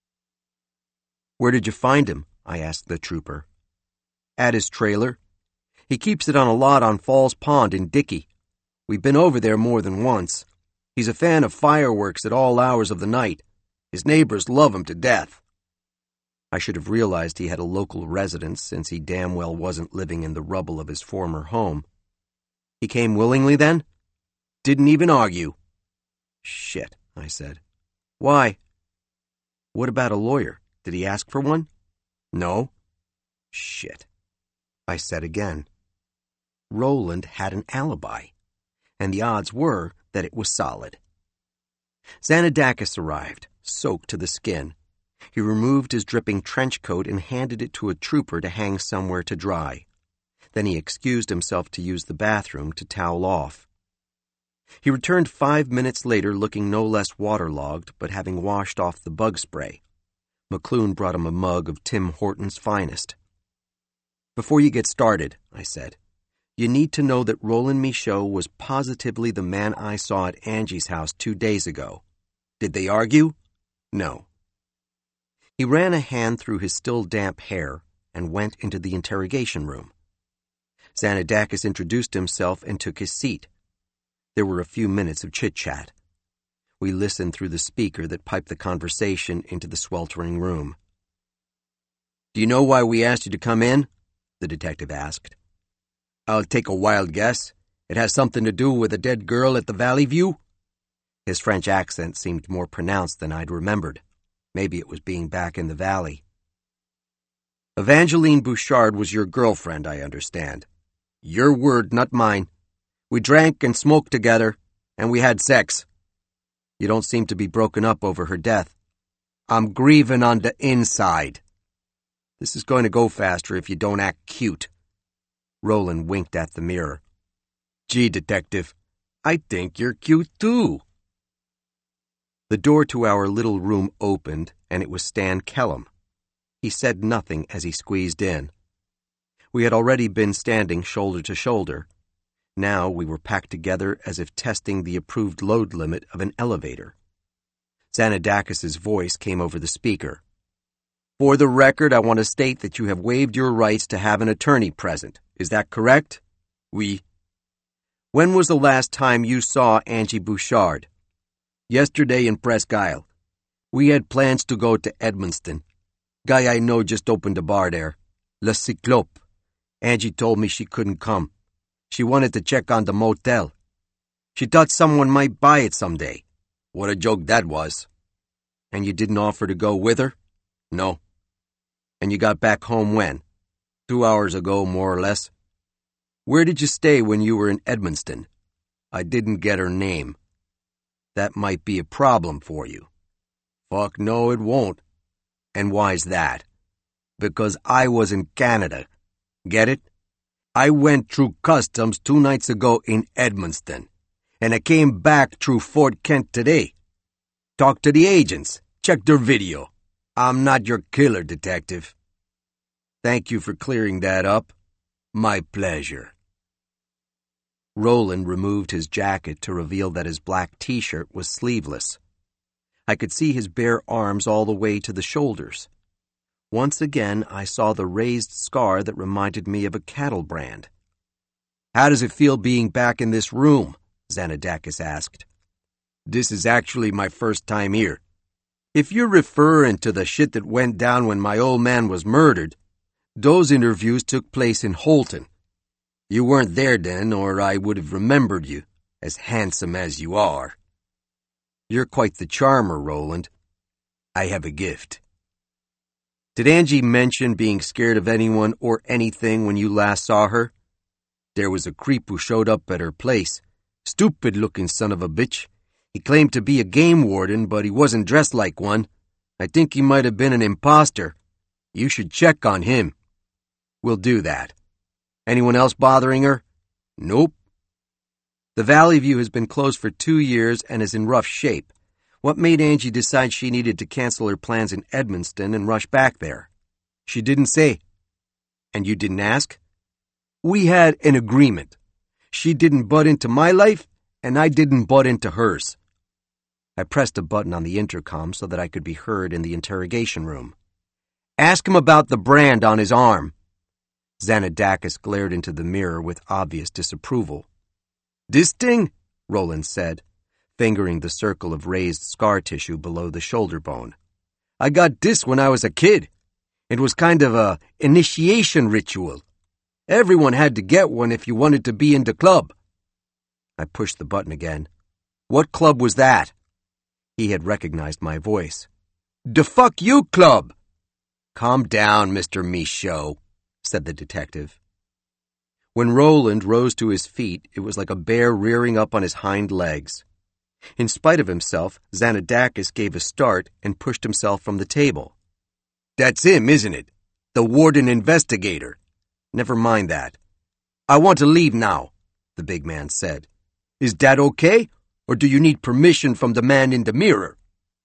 "Where did you find him?" I asked the trooper. "At his trailer. He keeps it on a lot on Falls Pond in Dickey. We've been over there more than once. He's a fan of fireworks at all hours of the night. His neighbors love him to death." I should have realized he had a local residence, since he damn well wasn't living in the rubble of his former home. "He came willingly, then?" "Didn't even argue." "Shit," I said. "Why?" "What about a lawyer? Did he ask for one?" "No." "Shit," I said again. Roland had an alibi, and the odds were that it was solid. Xanadakis arrived, soaked to the skin. He removed his dripping trench coat and handed it to a trooper to hang somewhere to dry. Then he excused himself to use the bathroom to towel off. He returned five minutes later looking no less waterlogged, but having washed off the bug spray. McClune brought him a mug of Tim Horton's finest. "Before you get started," I said, "you need to know that Roland Michaud was positively the man I saw at Angie's house two days ago. Did they argue?" "No." He ran a hand through his still damp hair and went into the interrogation room. Xanadakis introduced himself and took his seat. There were a few minutes of chit-chat. We listened through the speaker that piped the conversation into the sweltering room. "Do you know why we asked you to come in?" the detective asked. "I'll take a wild guess. It has something to do with a dead girl at the Valley View?" His French accent seemed more pronounced than I'd remembered. Maybe it was being back in the valley. "Evangeline Bouchard was your girlfriend, I understand." "Your word, not mine. We drank and smoked together, and we had sex." "You don't seem to be broken up over her death." "I'm grieving on the inside." "This is going to go faster if you don't act cute." Roland winked at the mirror. "Gee, detective, I think you're cute too." The door to our little room opened, and it was Stan Kellum. He said nothing as he squeezed in. We had already been standing shoulder to shoulder. Now we were packed together as if testing the approved load limit of an elevator. Xanadakis' voice came over the speaker. "For the record, I want to state that you have waived your rights to have an attorney present. Is that correct?" "Oui." "When was the last time you saw Angie Bouchard?" "Yesterday in Presque Isle. We had plans to go to Edmundston. Guy I know just opened a bar there. Le Cyclope. Angie told me she couldn't come. She wanted to check on the motel. She thought someone might buy it someday. What a joke that was." "And you didn't offer to go with her?" "No." "And you got back home when?" Two hours ago, more or less." "Where did you stay when you were in Edmundston?" "I didn't get her name." "That might be a problem for you." "Fuck no, it won't." "And why's that?" "Because I was in Canada. Get it? I went through customs two nights ago in Edmundston, and I came back through Fort Kent today. Talk to the agents. Check their video. I'm not your killer, detective." "Thank you for clearing that up." "My pleasure." Roland removed his jacket to reveal that his black t-shirt was sleeveless. I could see his bare arms all the way to the shoulders. Once again, I saw the raised scar that reminded me of a cattle brand. "How does it feel being back in this room?" Xanadakis asked. "This is actually my first time here." If you're referring to the shit that went down when my old man was murdered, those interviews took place in Holton. You weren't there then, or I would have remembered you, as handsome as you are. You're quite the charmer, Roland. I have a gift. Did Angie mention being scared of anyone or anything when you last saw her? There was a creep who showed up at her place. Stupid-looking son of a bitch. He claimed to be a game warden, but he wasn't dressed like one. I think he might have been an imposter. You should check on him. We'll do that. Anyone else bothering her? Nope. The Valley View has been closed for two years and is in rough shape. What made Angie decide she needed to cancel her plans in Edmonston and rush back there? She didn't say. And you didn't ask? We had an agreement. She didn't butt into my life, and I didn't butt into hers. I pressed a button on the intercom so that I could be heard in the interrogation room. Ask him about the brand on his arm. Xanadakis glared into the mirror with obvious disapproval. This thing? Roland said, fingering the circle of raised scar tissue below the shoulder bone. I got this when I was a kid. It was kind of a initiation ritual. Everyone had to get one if you wanted to be in the club. I pushed the button again. What club was that? He had recognized my voice. The fuck you club! Calm down, Mister Michaud, said the detective. When Roland rose to his feet, it was like a bear rearing up on his hind legs. In spite of himself, Xanadakis gave a start and pushed himself from the table. That's him, isn't it? The warden investigator. Never mind that. I want to leave now, the big man said. Is that okay, or do you need permission from the man in the mirror?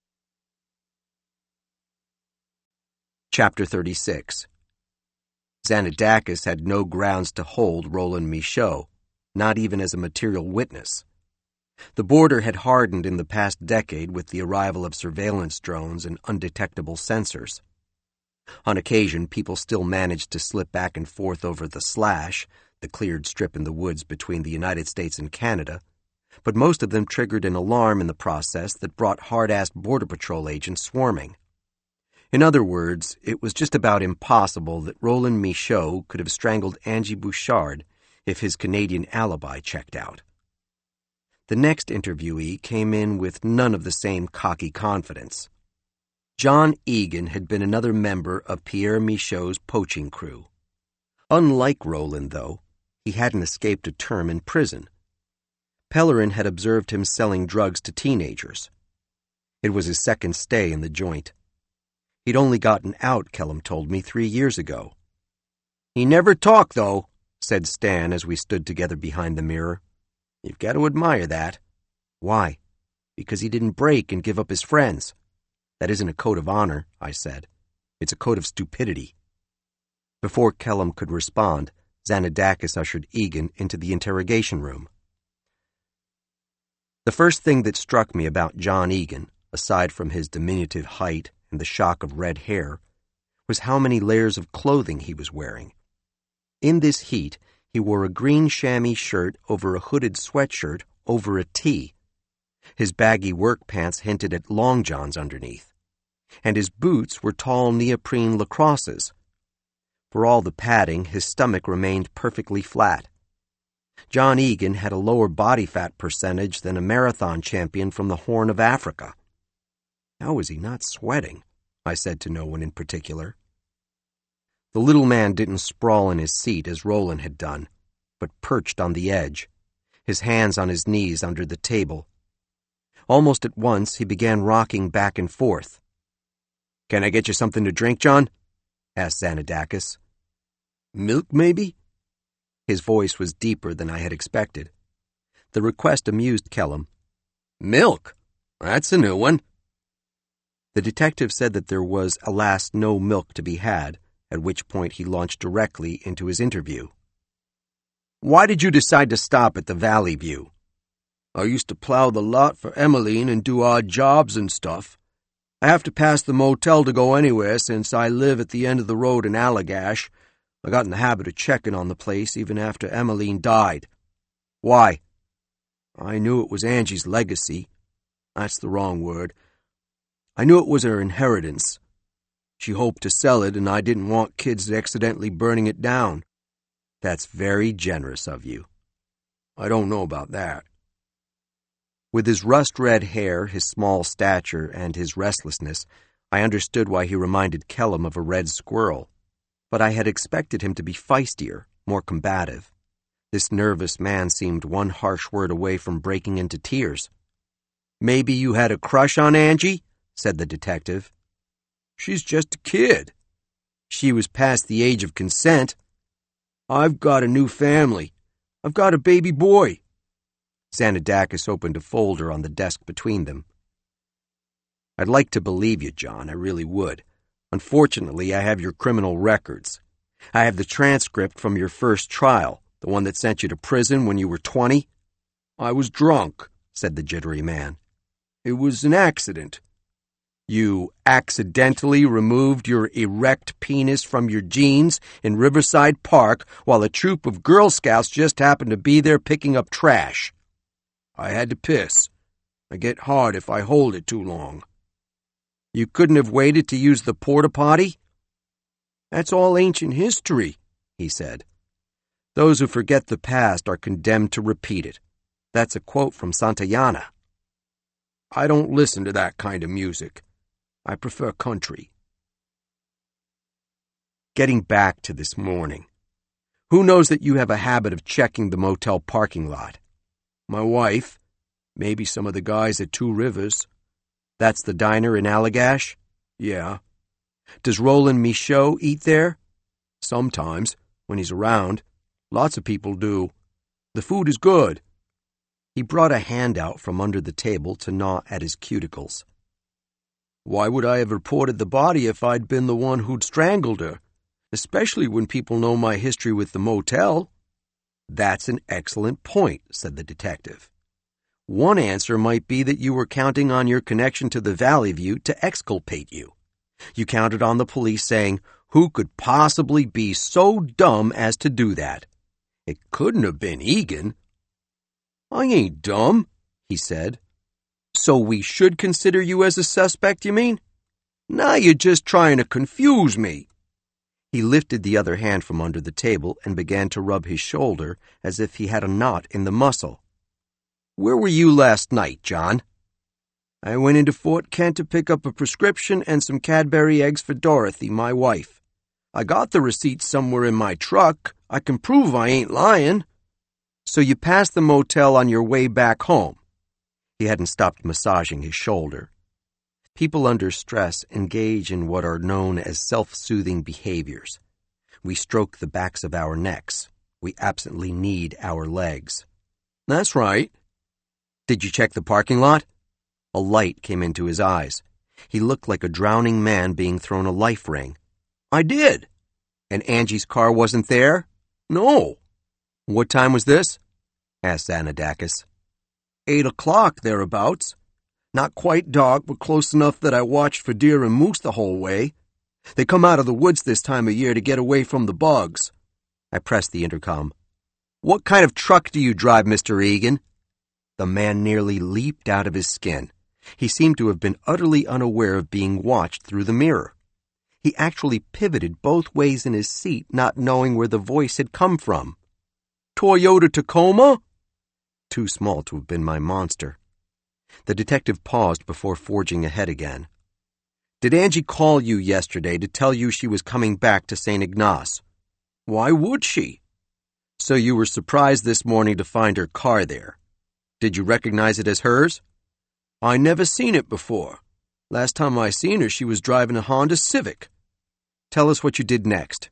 Chapter thirty-six. Xanadakis had no grounds to hold Roland Michaud, not even as a material witness. The border had hardened in the past decade with the arrival of surveillance drones and undetectable sensors. On occasion, people still managed to slip back and forth over the slash, the cleared strip in the woods between the United States and Canada, but most of them triggered an alarm in the process that brought hard-assed Border Patrol agents swarming. In other words, it was just about impossible that Roland Michaud could have strangled Angie Bouchard if his Canadian alibi checked out. The next interviewee came in with none of the same cocky confidence. John Egan had been another member of Pierre Michaud's poaching crew. Unlike Roland, though, he hadn't escaped a term in prison. Pellerin had observed him selling drugs to teenagers. It was his second stay in the joint. He'd only gotten out, Kellum told me, three years ago. He never talked, though, said Stan as we stood together behind the mirror. You've got to admire that. Why? Because he didn't break and give up his friends. That isn't a code of honor, I said. It's a code of stupidity. Before Kellum could respond, Xanadakis ushered Egan into the interrogation room. The first thing that struck me about John Egan, aside from his diminutive height and the shock of red hair, was how many layers of clothing he was wearing. In this heat, he wore a green chamois shirt over a hooded sweatshirt over a tee. His baggy work pants hinted at long johns underneath, and his boots were tall neoprene lacrosses. For all the padding, his stomach remained perfectly flat. John Egan had a lower body fat percentage than a marathon champion from the Horn of Africa. How was he not sweating? I said to no one in particular. The little man didn't sprawl in his seat as Roland had done, but perched on the edge, his hands on his knees under the table. Almost at once, he began rocking back and forth. Can I get you something to drink, John? Asked Xanadakis. Milk, maybe? His voice was deeper than I had expected. The request amused Kellum. Milk? That's a new one. The detective said that there was, alas, no milk to be had, at which point he launched directly into his interview. Why did you decide to stop at the Valley View? I used to plow the lot for Emmeline and do odd jobs and stuff. I have to pass the motel to go anywhere since I live at the end of the road in Allagash. I got in the habit of checking on the place even after Emmeline died. Why? I knew it was Angie's legacy. That's the wrong word. I knew it was her inheritance. She hoped to sell it, and I didn't want kids accidentally burning it down. That's very generous of you. I don't know about that. With his rust-red hair, his small stature, and his restlessness, I understood why he reminded Kellum of a red squirrel. But I had expected him to be feistier, more combative. This nervous man seemed one harsh word away from breaking into tears. "Maybe you had a crush on Angie?" said the detective. "She's just a kid." "She was past the age of consent." "I've got a new family. I've got a baby boy." Xanadakis opened a folder on the desk between them. "I'd like to believe you, John, I really would. Unfortunately, I have your criminal records. I have the transcript from your first trial, the one that sent you to prison when you were twenty. "I was drunk," said the jittery man. "It was an accident." "You accidentally removed your erect penis from your jeans in Riverside Park while a troop of Girl Scouts just happened to be there picking up trash." "I had to piss. I get hard if I hold it too long." "You couldn't have waited to use the porta-potty?" "That's all ancient history," he said. "Those who forget the past are condemned to repeat it." That's a quote from Santayana. "I don't listen to that kind of music. I prefer country." Getting back to this morning. Who knows that you have a habit of checking the motel parking lot? "My wife. Maybe some of the guys at Two Rivers." "That's the diner in Allagash?" "Yeah." "Does Roland Michaud eat there?" "Sometimes, when he's around. Lots of people do. The food is good." He brought a hand out from under the table to gnaw at his cuticles. "Why would I have reported the body if I'd been the one who'd strangled her? Especially when people know my history with the motel." "That's an excellent point," said the detective. "One answer might be that you were counting on your connection to the Valley View to exculpate you. You counted on the police saying, 'Who could possibly be so dumb as to do that?' It couldn't have been Egan." "I ain't dumb," he said. "So we should consider you as a suspect, you mean?" "Now you're just trying to confuse me." He lifted the other hand from under the table and began to rub his shoulder as if he had a knot in the muscle. "Where were you last night, John?" "I went into Fort Kent to pick up a prescription and some Cadbury eggs for Dorothy, my wife. I got the receipt somewhere in my truck. I can prove I ain't lying." "So you passed the motel on your way back home?" He hadn't stopped massaging his shoulder. People under stress engage in what are known as self-soothing behaviors. We stroke the backs of our necks. We absently knead our legs. "That's right." "Did you check the parking lot?" A light came into his eyes. He looked like a drowning man being thrown a life ring. "I did." "And Angie's car wasn't there?" "No." "What time was this?" asked Xanadakis. Eight o'clock, thereabouts. Not quite dark, but close enough that I watched for deer and moose the whole way. They come out of the woods this time of year to get away from the bugs." I pressed the intercom. "What kind of truck do you drive, Mister Egan?" The man nearly leaped out of his skin. He seemed to have been utterly unaware of being watched through the mirror. He actually pivoted both ways in his seat, not knowing where the voice had come from. "Toyota Tacoma?" Too small to have been my monster. The detective paused before forging ahead again. "Did Angie call you yesterday to tell you she was coming back to Saint Ignace?" "Why would she?" "So you were surprised this morning to find her car there. Did you recognize it as hers?" "I never seen it before. Last time I seen her, she was driving a Honda Civic." "Tell us what you did next."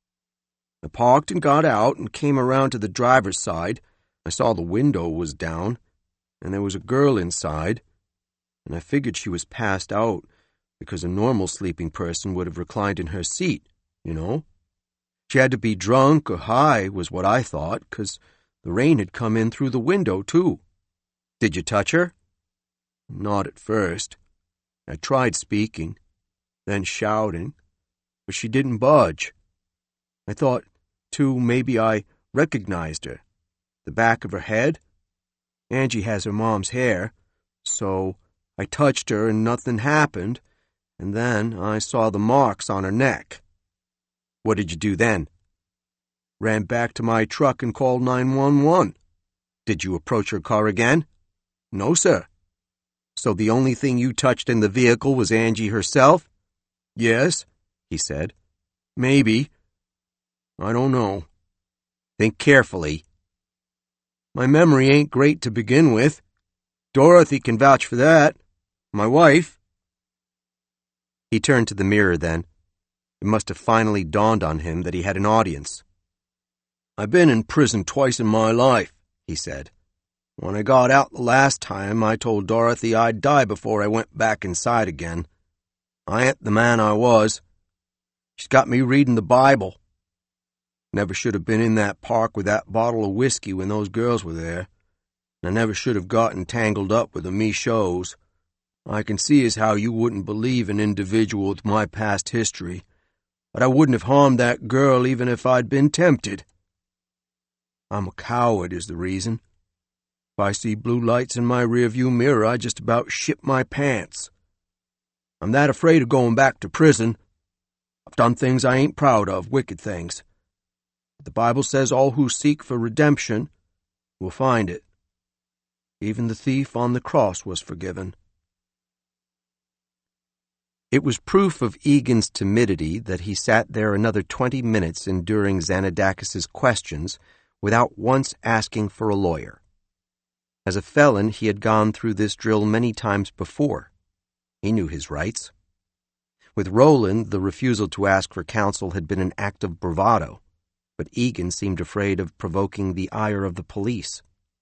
"I parked and got out and came around to the driver's side. I saw the window was down, and there was a girl inside, and I figured she was passed out because a normal sleeping person would have reclined in her seat, you know. She had to be drunk or high, was what I thought, because the rain had come in through the window, too." "Did you touch her?" "Not at first. I tried speaking, then shouting, but she didn't budge. I thought, too, maybe I recognized her. The back of her head. Angie has her mom's hair, so I touched her and nothing happened, and then I saw the marks on her neck. What did you do then? Ran back to my truck and called nine one one. Did you approach her car again? No, sir. So the only thing you touched in the vehicle was Angie herself? Yes, he said. Maybe. I don't know. Think carefully. My memory ain't great to begin with. Dorothy can vouch for that. My wife. He turned to the mirror then. It must have finally dawned on him that he had an audience. I've been in prison twice in my life, he said. When I got out the last time, I told Dorothy I'd die before I went back inside again. I ain't the man I was. She's got me reading the Bible. Never should have been in that park with that bottle of whiskey when those girls were there. And I never should have gotten tangled up with the Michauds. I can see as how you wouldn't believe an individual with my past history, but I wouldn't have harmed that girl even if I'd been tempted. I'm a coward is the reason. If I see blue lights in my rearview mirror, I just about shit my pants. I'm that afraid of going back to prison. I've done things I ain't proud of, wicked things. But the Bible says all who seek for redemption will find it. Even the thief on the cross was forgiven. It was proof of Egan's timidity that he sat there another twenty minutes enduring Xanadakis's questions without once asking for a lawyer. As a felon, he had gone through this drill many times before. He knew his rights. With Roland, the refusal to ask for counsel had been an act of bravado, but Egan seemed afraid of provoking the ire of the police.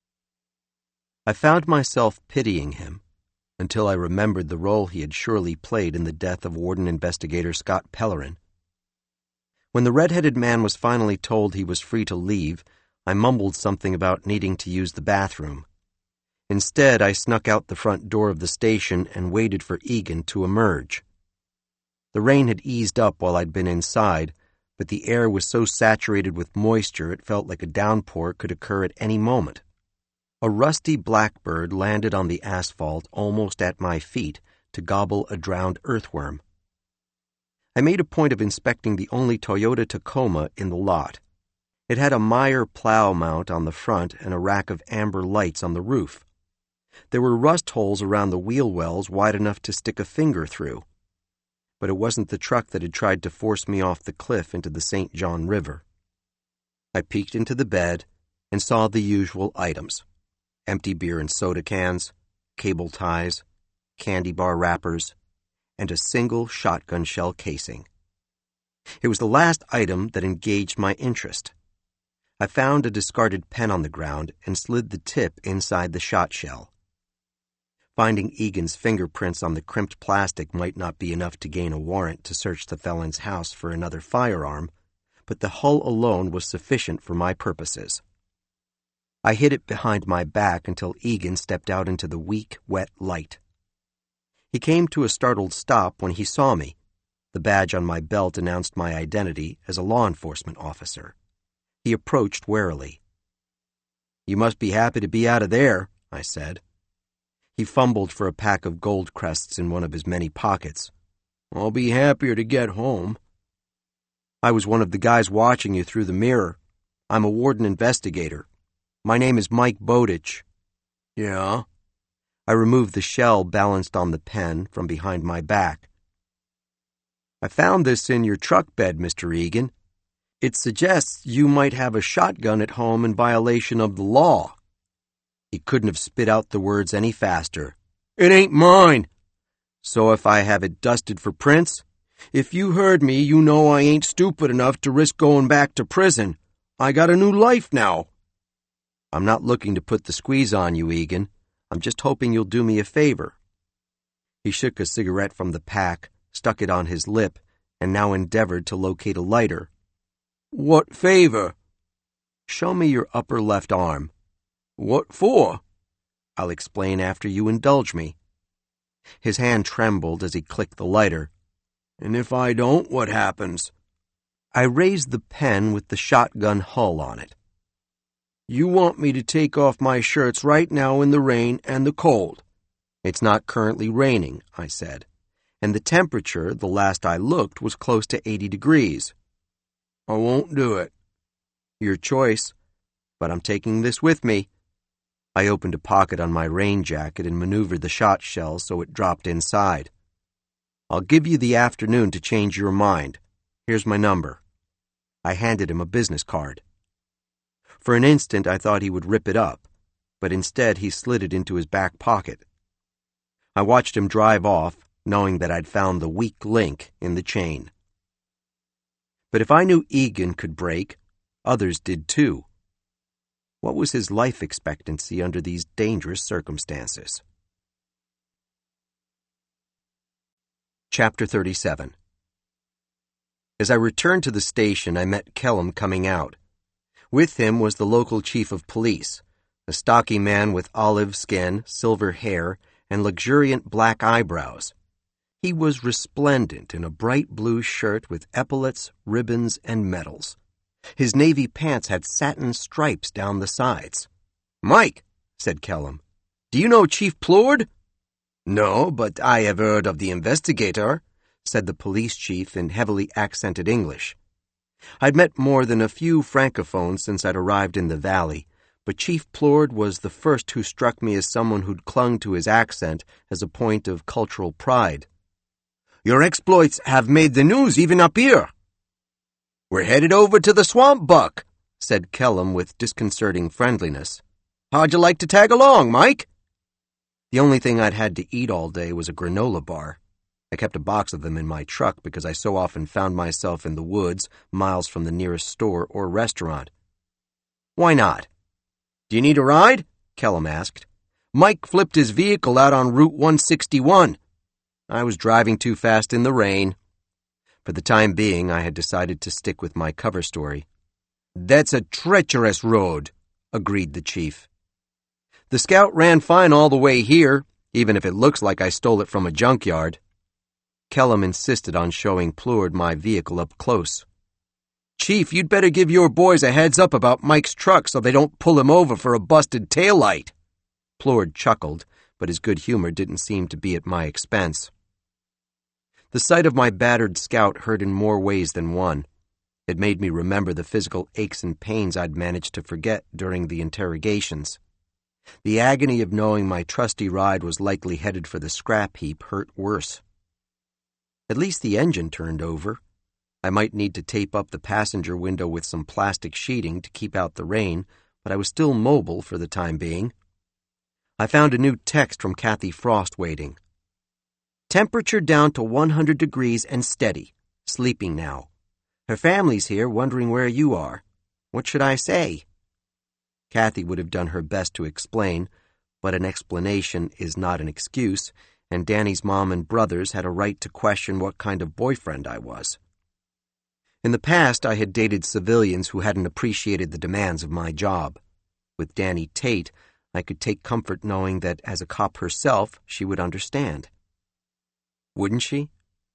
I found myself pitying him until I remembered the role he had surely played in the death of Warden Investigator Scott Pellerin. When the red-headed man was finally told he was free to leave, I mumbled something about needing to use the bathroom. Instead, I snuck out the front door of the station and waited for Egan to emerge. The rain had eased up while I'd been inside, but the air was so saturated with moisture it felt like a downpour could occur at any moment. A rusty blackbird landed on the asphalt almost at my feet to gobble a drowned earthworm. I made a point of inspecting the only Toyota Tacoma in the lot. It had a Meyer plow mount on the front and a rack of amber lights on the roof. There were rust holes around the wheel wells wide enough to stick a finger through. But it wasn't the truck that had tried to force me off the cliff into the Saint John River. I peeked into the bed and saw the usual items: empty beer and soda cans, cable ties, candy bar wrappers, and a single shotgun shell casing. It was the last item that engaged my interest. I found a discarded pen on the ground and slid the tip inside the shot shell. Finding Egan's fingerprints on the crimped plastic might not be enough to gain a warrant to search the felon's house for another firearm, but the hull alone was sufficient for my purposes. I hid it behind my back until Egan stepped out into the weak, wet light. He came to a startled stop when he saw me. The badge on my belt announced my identity as a law enforcement officer. He approached warily. "You must be happy to be out of there," I said. He fumbled for a pack of gold crests in one of his many pockets. "I'll be happier to get home." "I was one of the guys watching you through the mirror. I'm a warden investigator. My name is Mike Bowditch." "Yeah?" I removed the shell balanced on the pen from behind my back. "I found this in your truck bed, Mister Egan. It suggests you might have a shotgun at home in violation of the law." He couldn't have spit out the words any faster. "It ain't mine." "So if I have it dusted for prints?" "If you heard me, you know I ain't stupid enough to risk going back to prison. I got a new life now." "I'm not looking to put the squeeze on you, Egan. I'm just hoping you'll do me a favor." He shook a cigarette from the pack, stuck it on his lip, and now endeavored to locate a lighter. "What favor?" "Show me your upper left arm." "What for?" "I'll explain after you indulge me." His hand trembled as he clicked the lighter. "And if I don't, what happens?" I raised the pen with the shotgun hull on it. "You want me to take off my shirts right now in the rain and the cold?" It's not currently raining, I said, and the temperature, the last I looked, was close to eighty degrees. I won't do it. Your choice, but I'm taking this with me. I opened a pocket on my rain jacket and maneuvered the shot shell so it dropped inside. I'll give you the afternoon to change your mind. Here's my number. I handed him a business card. For an instant I thought he would rip it up, but instead he slid it into his back pocket. I watched him drive off, knowing that I'd found the weak link in the chain. But if I knew Egan could break, others did too. What was his life expectancy under these dangerous circumstances? Chapter thirty-seven. As I returned to the station, I met Kellum coming out. With him was the local chief of police, a stocky man with olive skin, silver hair, and luxuriant black eyebrows. He was resplendent in a bright blue shirt with epaulets, ribbons, and medals. His navy pants had satin stripes down the sides. "Mike," said Kellum, "do you know Chief Plourde?" "No, but I have heard of the investigator," said the police chief in heavily accented English. I'd met more than a few francophones since I'd arrived in the valley, but Chief Plourde was the first who struck me as someone who'd clung to his accent as a point of cultural pride. "Your exploits have made the news even up here." "We're headed over to the Swamp Buck," said Kellum with disconcerting friendliness. "How'd you like to tag along, Mike?" The only thing I'd had to eat all day was a granola bar. I kept a box of them in my truck because I so often found myself in the woods, miles from the nearest store or restaurant. "Why not?" "Do you need a ride?" Kellum asked. "Mike flipped his vehicle out on Route one sixty-one. I was driving too fast in the rain." For the time being, I had decided to stick with my cover story. "That's a treacherous road," agreed the chief. "The Scout ran fine all the way here, even if it looks like I stole it from a junkyard." Kellum insisted on showing Plourde my vehicle up close. "Chief, you'd better give your boys a heads up about Mike's truck so they don't pull him over for a busted taillight." Plourde chuckled, but his good humor didn't seem to be at my expense. The sight of my battered Scout hurt in more ways than one. It made me remember the physical aches and pains I'd managed to forget during the interrogations. The agony of knowing my trusty ride was likely headed for the scrap heap hurt worse. At least the engine turned over. I might need to tape up the passenger window with some plastic sheeting to keep out the rain, but I was still mobile for the time being. I found a new text from Kathy Frost waiting. "Temperature down to one hundred degrees and steady. Sleeping now. Her family's here wondering where you are. What should I say?" Kathy would have done her best to explain, but an explanation is not an excuse, and Danny's mom and brothers had a right to question what kind of boyfriend I was. In the past, I had dated civilians who hadn't appreciated the demands of my job. With Danny Tate, I could take comfort knowing that as a cop herself, she would understand. Wouldn't she?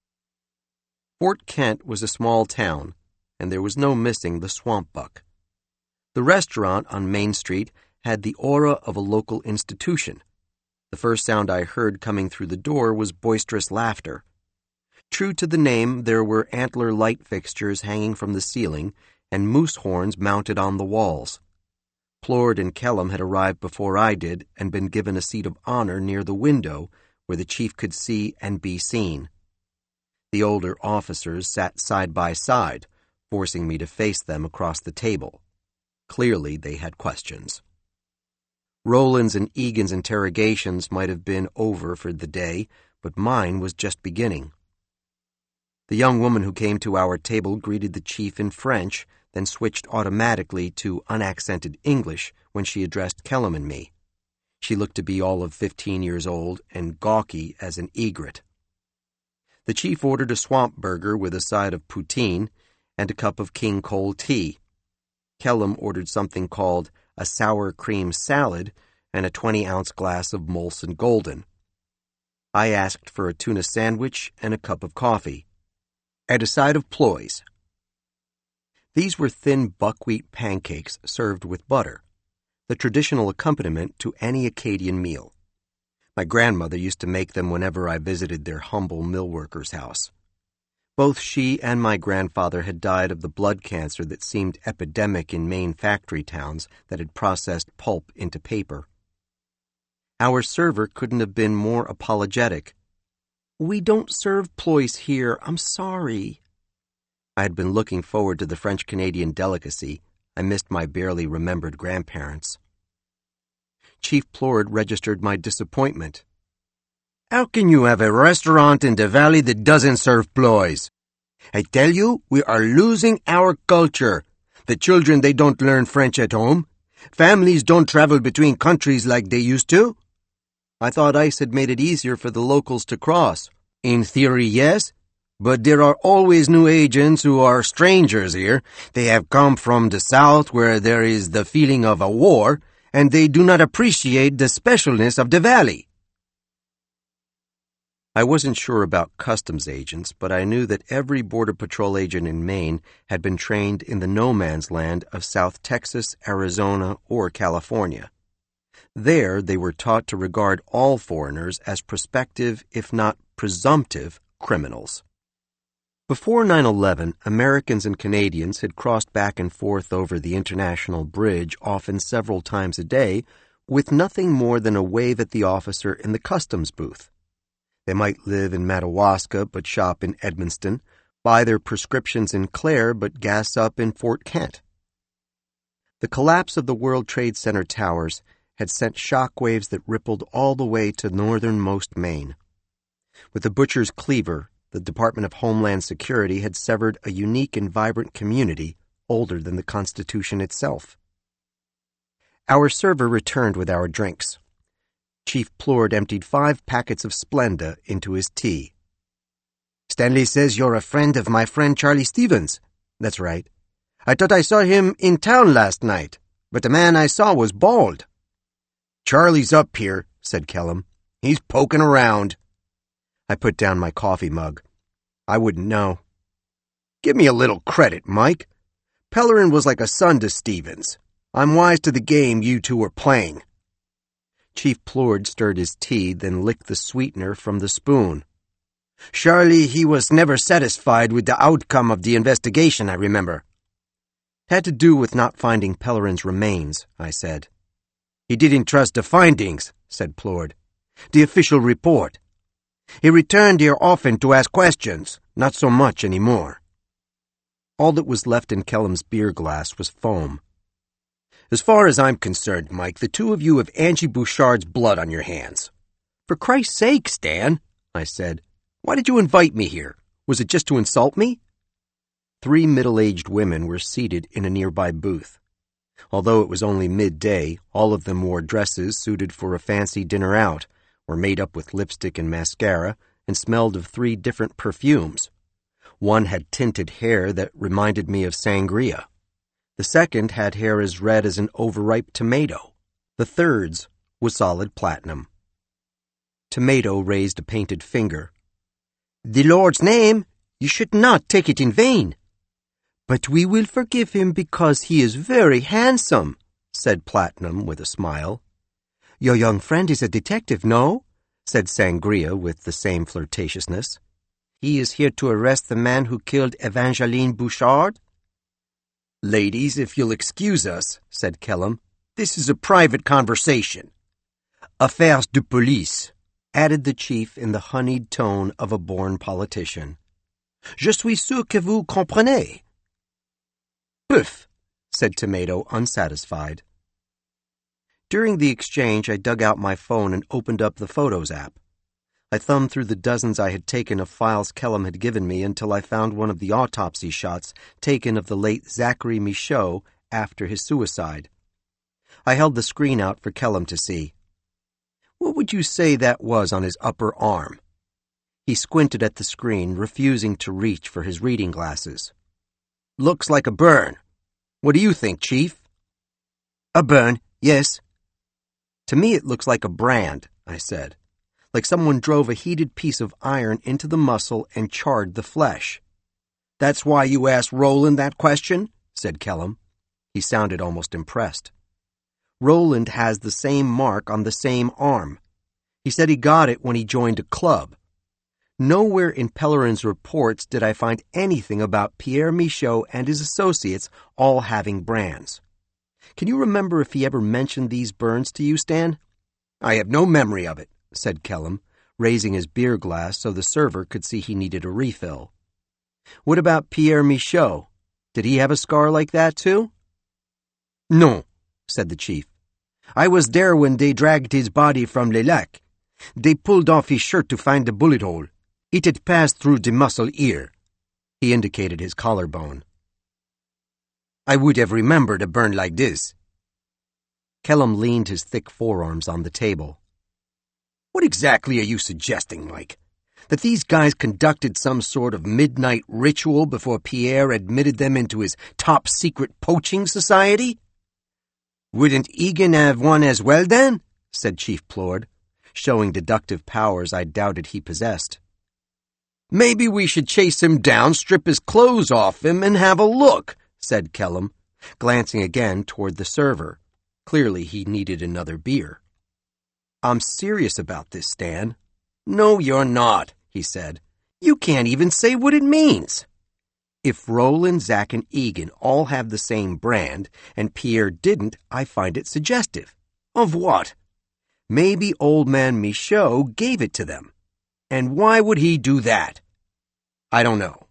Fort Kent was a small town, and there was no missing the Swamp Buck. The restaurant on Main Street had the aura of a local institution. The first sound I heard coming through the door was boisterous laughter. True to the name, there were antler light fixtures hanging from the ceiling and moose horns mounted on the walls. Plourde and Kellum had arrived before I did and been given a seat of honor near the window where the chief could see and be seen. The older officers sat side by side, forcing me to face them across the table. Clearly, they had questions. Rowland's and Egan's interrogations might have been over for the day, but mine was just beginning. The young woman who came to our table greeted the chief in French, then switched automatically to unaccented English when she addressed Kellum and me. She looked to be all of fifteen years old and gawky as an egret. The chief ordered a swamp burger with a side of poutine and a cup of king coal tea. Kellum ordered something called a sour cream salad and a twenty-ounce glass of Molson Golden. I asked for a tuna sandwich and a cup of coffee, and a side of ploys. These were thin buckwheat pancakes served with butter, the traditional accompaniment to any Acadian meal. My grandmother used to make them whenever I visited their humble millworker's house. Both she and my grandfather had died of the blood cancer that seemed epidemic in Maine factory towns that had processed pulp into paper. Our server couldn't have been more apologetic. "We don't serve ploys here, I'm sorry." I had been looking forward to the French-Canadian delicacy. I missed my barely remembered grandparents. Chief Plord registered my disappointment. "How can you have a restaurant in the valley that doesn't serve ploys? I tell you, we are losing our culture. The children, they don't learn French at home. Families don't travel between countries like they used to." I thought ICE had made it easier for the locals to cross. "In theory, yes, but there are always new agents who are strangers here. They have come from the south where there is the feeling of a war, and they do not appreciate the specialness of the valley." I wasn't sure about customs agents, but I knew that every Border Patrol agent in Maine had been trained in the no-man's land of South Texas, Arizona, or California. There, they were taught to regard all foreigners as prospective, if not presumptive, criminals. Before nine eleven, Americans and Canadians had crossed back and forth over the International Bridge often several times a day with nothing more than a wave at the officer in the customs booth. They might live in Madawaska but shop in Edmundston, buy their prescriptions in Clare but gas up in Fort Kent. The collapse of the World Trade Center towers had sent shockwaves that rippled all the way to northernmost Maine. With the butcher's cleaver, the Department of Homeland Security had severed a unique and vibrant community older than the Constitution itself. Our server returned with our drinks. Chief Plord emptied five packets of Splenda into his tea. "Stanley says you're a friend of my friend Charlie Stevens." "That's right. I thought I saw him in town last night, but the man I saw was bald." "Charlie's up here," said Kellum. "He's poking around." I put down my coffee mug. "I wouldn't know." "Give me a little credit, Mike. Pellerin was like a son to Stevens. I'm wise to the game you two were playing." Chief Plord stirred his tea, then licked the sweetener from the spoon. "Charlie, he was never satisfied with the outcome of the investigation, I remember." "It had to do with not finding Pellerin's remains," I said. "He didn't trust the findings," said Plord. "The official report. He returned here often to ask questions, not so much anymore." All that was left in Kellum's beer glass was foam. "As far as I'm concerned, Mike, the two of you have Angie Bouchard's blood on your hands." "For Christ's sake, Stan," I said. "Why did you invite me here? Was it just to insult me?" Three middle-aged women were seated in a nearby booth. Although it was only midday, all of them wore dresses suited for a fancy dinner out, were made up with lipstick and mascara, and smelled of three different perfumes. One had tinted hair that reminded me of sangria. The second had hair as red as an overripe tomato. The third's was solid platinum. Tomato raised a painted finger. "The Lord's name, you should not take it in vain." "But we will forgive him because he is very handsome," said Platinum with a smile. "Your young friend is a detective, no?" said Sangria with the same flirtatiousness. "He is here to arrest the man who killed Evangeline Bouchard?" "Ladies, if you'll excuse us," said Kellum, "this is a private conversation." "Affaires de police," added the chief in the honeyed tone of a born politician. "Je suis sûr que vous comprenez." "Poof," said Tomato, unsatisfied. During the exchange, I dug out my phone and opened up the Photos app. I thumbed through the dozens I had taken of files Kellum had given me until I found one of the autopsy shots taken of the late Zachary Michaud after his suicide. I held the screen out for Kellum to see. "What would you say that was on his upper arm?" He squinted at the screen, refusing to reach for his reading glasses. "Looks like a burn. What do you think, Chief?" "A burn, yes." "To me it looks like a brand," I said. "Like someone drove a heated piece of iron into the muscle and charred the flesh." "That's why you asked Roland that question?" said Kellum. He sounded almost impressed. "Roland has the same mark on the same arm. He said he got it when he joined a club. Nowhere in Pellerin's reports did I find anything about Pierre Michaud and his associates all having brands. Can you remember if he ever mentioned these burns to you, Stan? I have no memory of it, said Kellum, raising his beer glass so the server could see he needed a refill. What about Pierre Michaud? Did he have a scar like that too? No, said the chief. I was there when they dragged his body from Le Lac. They pulled off his shirt to find the bullet hole. It had passed through the muscle ear. He indicated his collarbone. I would have remembered a burn like this. Kellum leaned his thick forearms on the table. What exactly are you suggesting, Mike? That these guys conducted some sort of midnight ritual before Pierre admitted them into his top-secret poaching society? Wouldn't Egan have one as well, then? Said Chief Plord, showing deductive powers I doubted he possessed. Maybe we should chase him down, strip his clothes off him, and have a look, said Kellum, glancing again toward the server. Clearly he needed another beer. I'm serious about this, Stan. No, you're not, he said. You can't even say what it means. If Roland, Zach, and Egan all have the same brand, and Pierre didn't, I find it suggestive. Of what? Maybe old man Michaud gave it to them. And why would he do that? I don't know.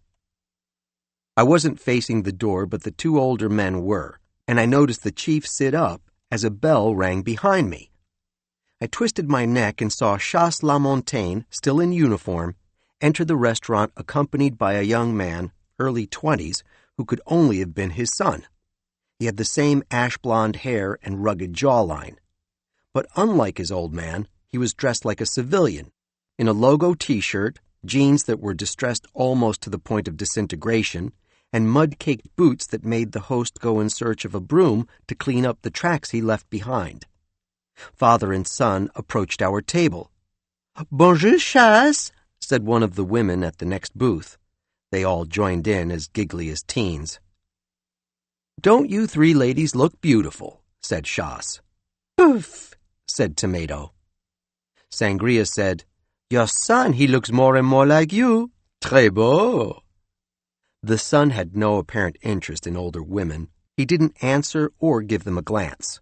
I wasn't facing the door, but the two older men were, and I noticed the chief sit up as a bell rang behind me. I twisted my neck and saw Chasse Lamontagne, still in uniform, enter the restaurant accompanied by a young man, early twenties, who could only have been his son. He had the same ash-blonde hair and rugged jawline. But unlike his old man, he was dressed like a civilian, in a logo t-shirt, jeans that were distressed almost to the point of disintegration, and mud-caked boots that made the host go in search of a broom to clean up the tracks he left behind. Father and son approached our table. Bonjour, Chasse, said one of the women at the next booth. They all joined in as giggly as teens. Don't you three ladies look beautiful, said Chasse. Poof, said Tomato. Sangria said, Your son, he looks more and more like you. Très beau. The son had no apparent interest in older women. He didn't answer or give them a glance.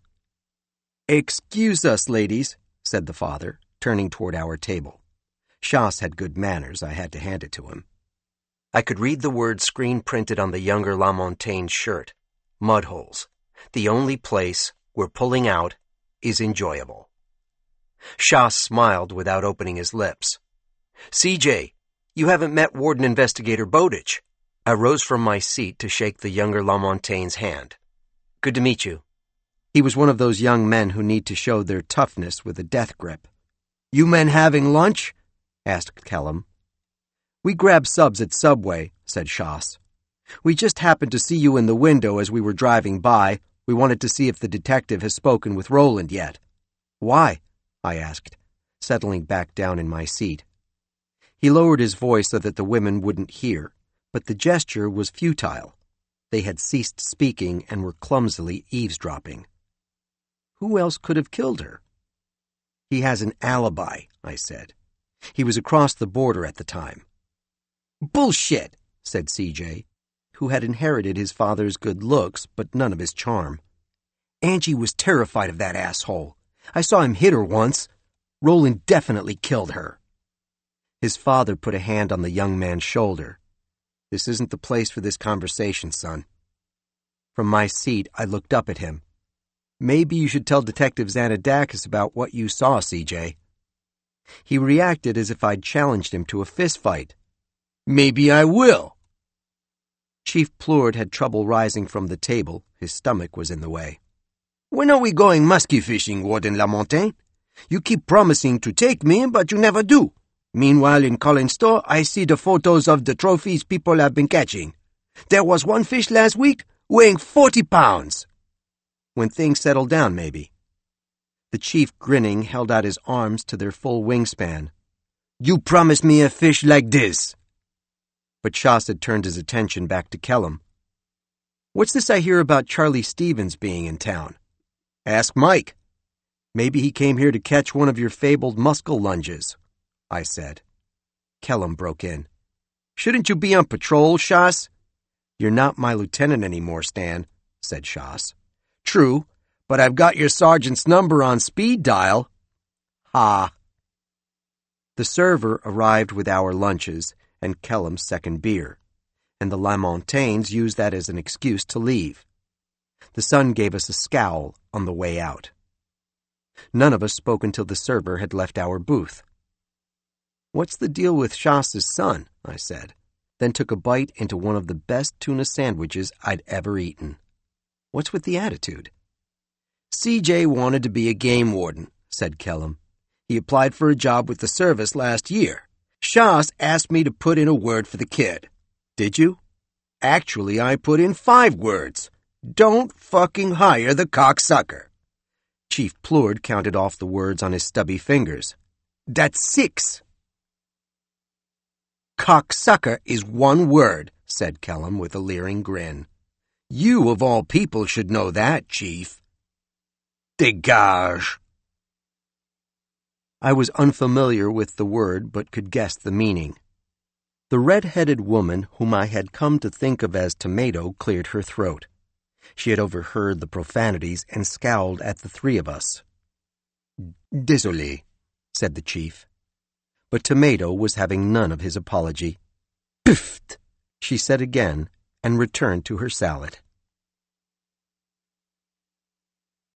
Excuse us, ladies, said the father, turning toward our table. Chasse had good manners, I had to hand it to him. I could read the words screen-printed on the younger Lamontagne's shirt. Mudholes. The only place where pulling out is enjoyable. Chasse smiled without opening his lips. C J, you haven't met Warden Investigator Bowditch. I rose from my seat to shake the younger Lamontagne's hand. Good to meet you. He was one of those young men who need to show their toughness with a death grip. You men having lunch? Asked Kellum. We grabbed subs at Subway, said Chasse. We just happened to see you in the window as we were driving by. We wanted to see if the detective has spoken with Roland yet. Why? I asked, settling back down in my seat. He lowered his voice so that the women wouldn't hear, but the gesture was futile. They had ceased speaking and were clumsily eavesdropping. Who else could have killed her? He has an alibi, I said. He was across the border at the time. Bullshit, said C J, who had inherited his father's good looks but none of his charm. Angie was terrified of that asshole. I saw him hit her once. Roland definitely killed her. His father put a hand on the young man's shoulder. This isn't the place for this conversation, son. From my seat, I looked up at him. Maybe you should tell Detective Xanadakis about what you saw, C J. He reacted as if I'd challenged him to a fist fight. Maybe I will. Chief Plord had trouble rising from the table. His stomach was in the way. When are we going muskie fishing, Warden Lamontagne? You keep promising to take me, but you never do. Meanwhile, in Colin's store, I see the photos of the trophies people have been catching. There was one fish last week weighing forty pounds. When things settle down, maybe. The chief, grinning, held out his arms to their full wingspan. You promised me a fish like this. But Chasse had turned his attention back to Kellum. What's this I hear about Charlie Stevens being in town? Ask Mike. Maybe he came here to catch one of your fabled muskell lunges, I said. Kellum broke in. Shouldn't you be on patrol, Shas? You're not my lieutenant anymore, Stan, said Shas. True, but I've got your sergeant's number on speed dial. Ha. The server arrived with our lunches and Kellum's second beer, and the Lamontaines used that as an excuse to leave. The sun gave us a scowl on the way out. None of us spoke until the server had left our booth. What's the deal with Shas's son? I said, then took a bite into one of the best tuna sandwiches I'd ever eaten. What's with the attitude? C J wanted to be a game warden, said Kellum. He applied for a job with the service last year. Shas asked me to put in a word for the kid. Did you? Actually, I put in five words. Don't fucking hire the cocksucker. Chief Plourde counted off the words on his stubby fingers. That's six. Cocksucker is one word, said Kellum with a leering grin. You, of all people, should know that, Chief. Dégage. I was unfamiliar with the word, but could guess the meaning. The red-headed woman whom I had come to think of as Tomato cleared her throat. She had overheard the profanities and scowled at the three of us. Désolé, said the chief. But Tomato was having none of his apology. Pfft, she said again, and returned to her salad.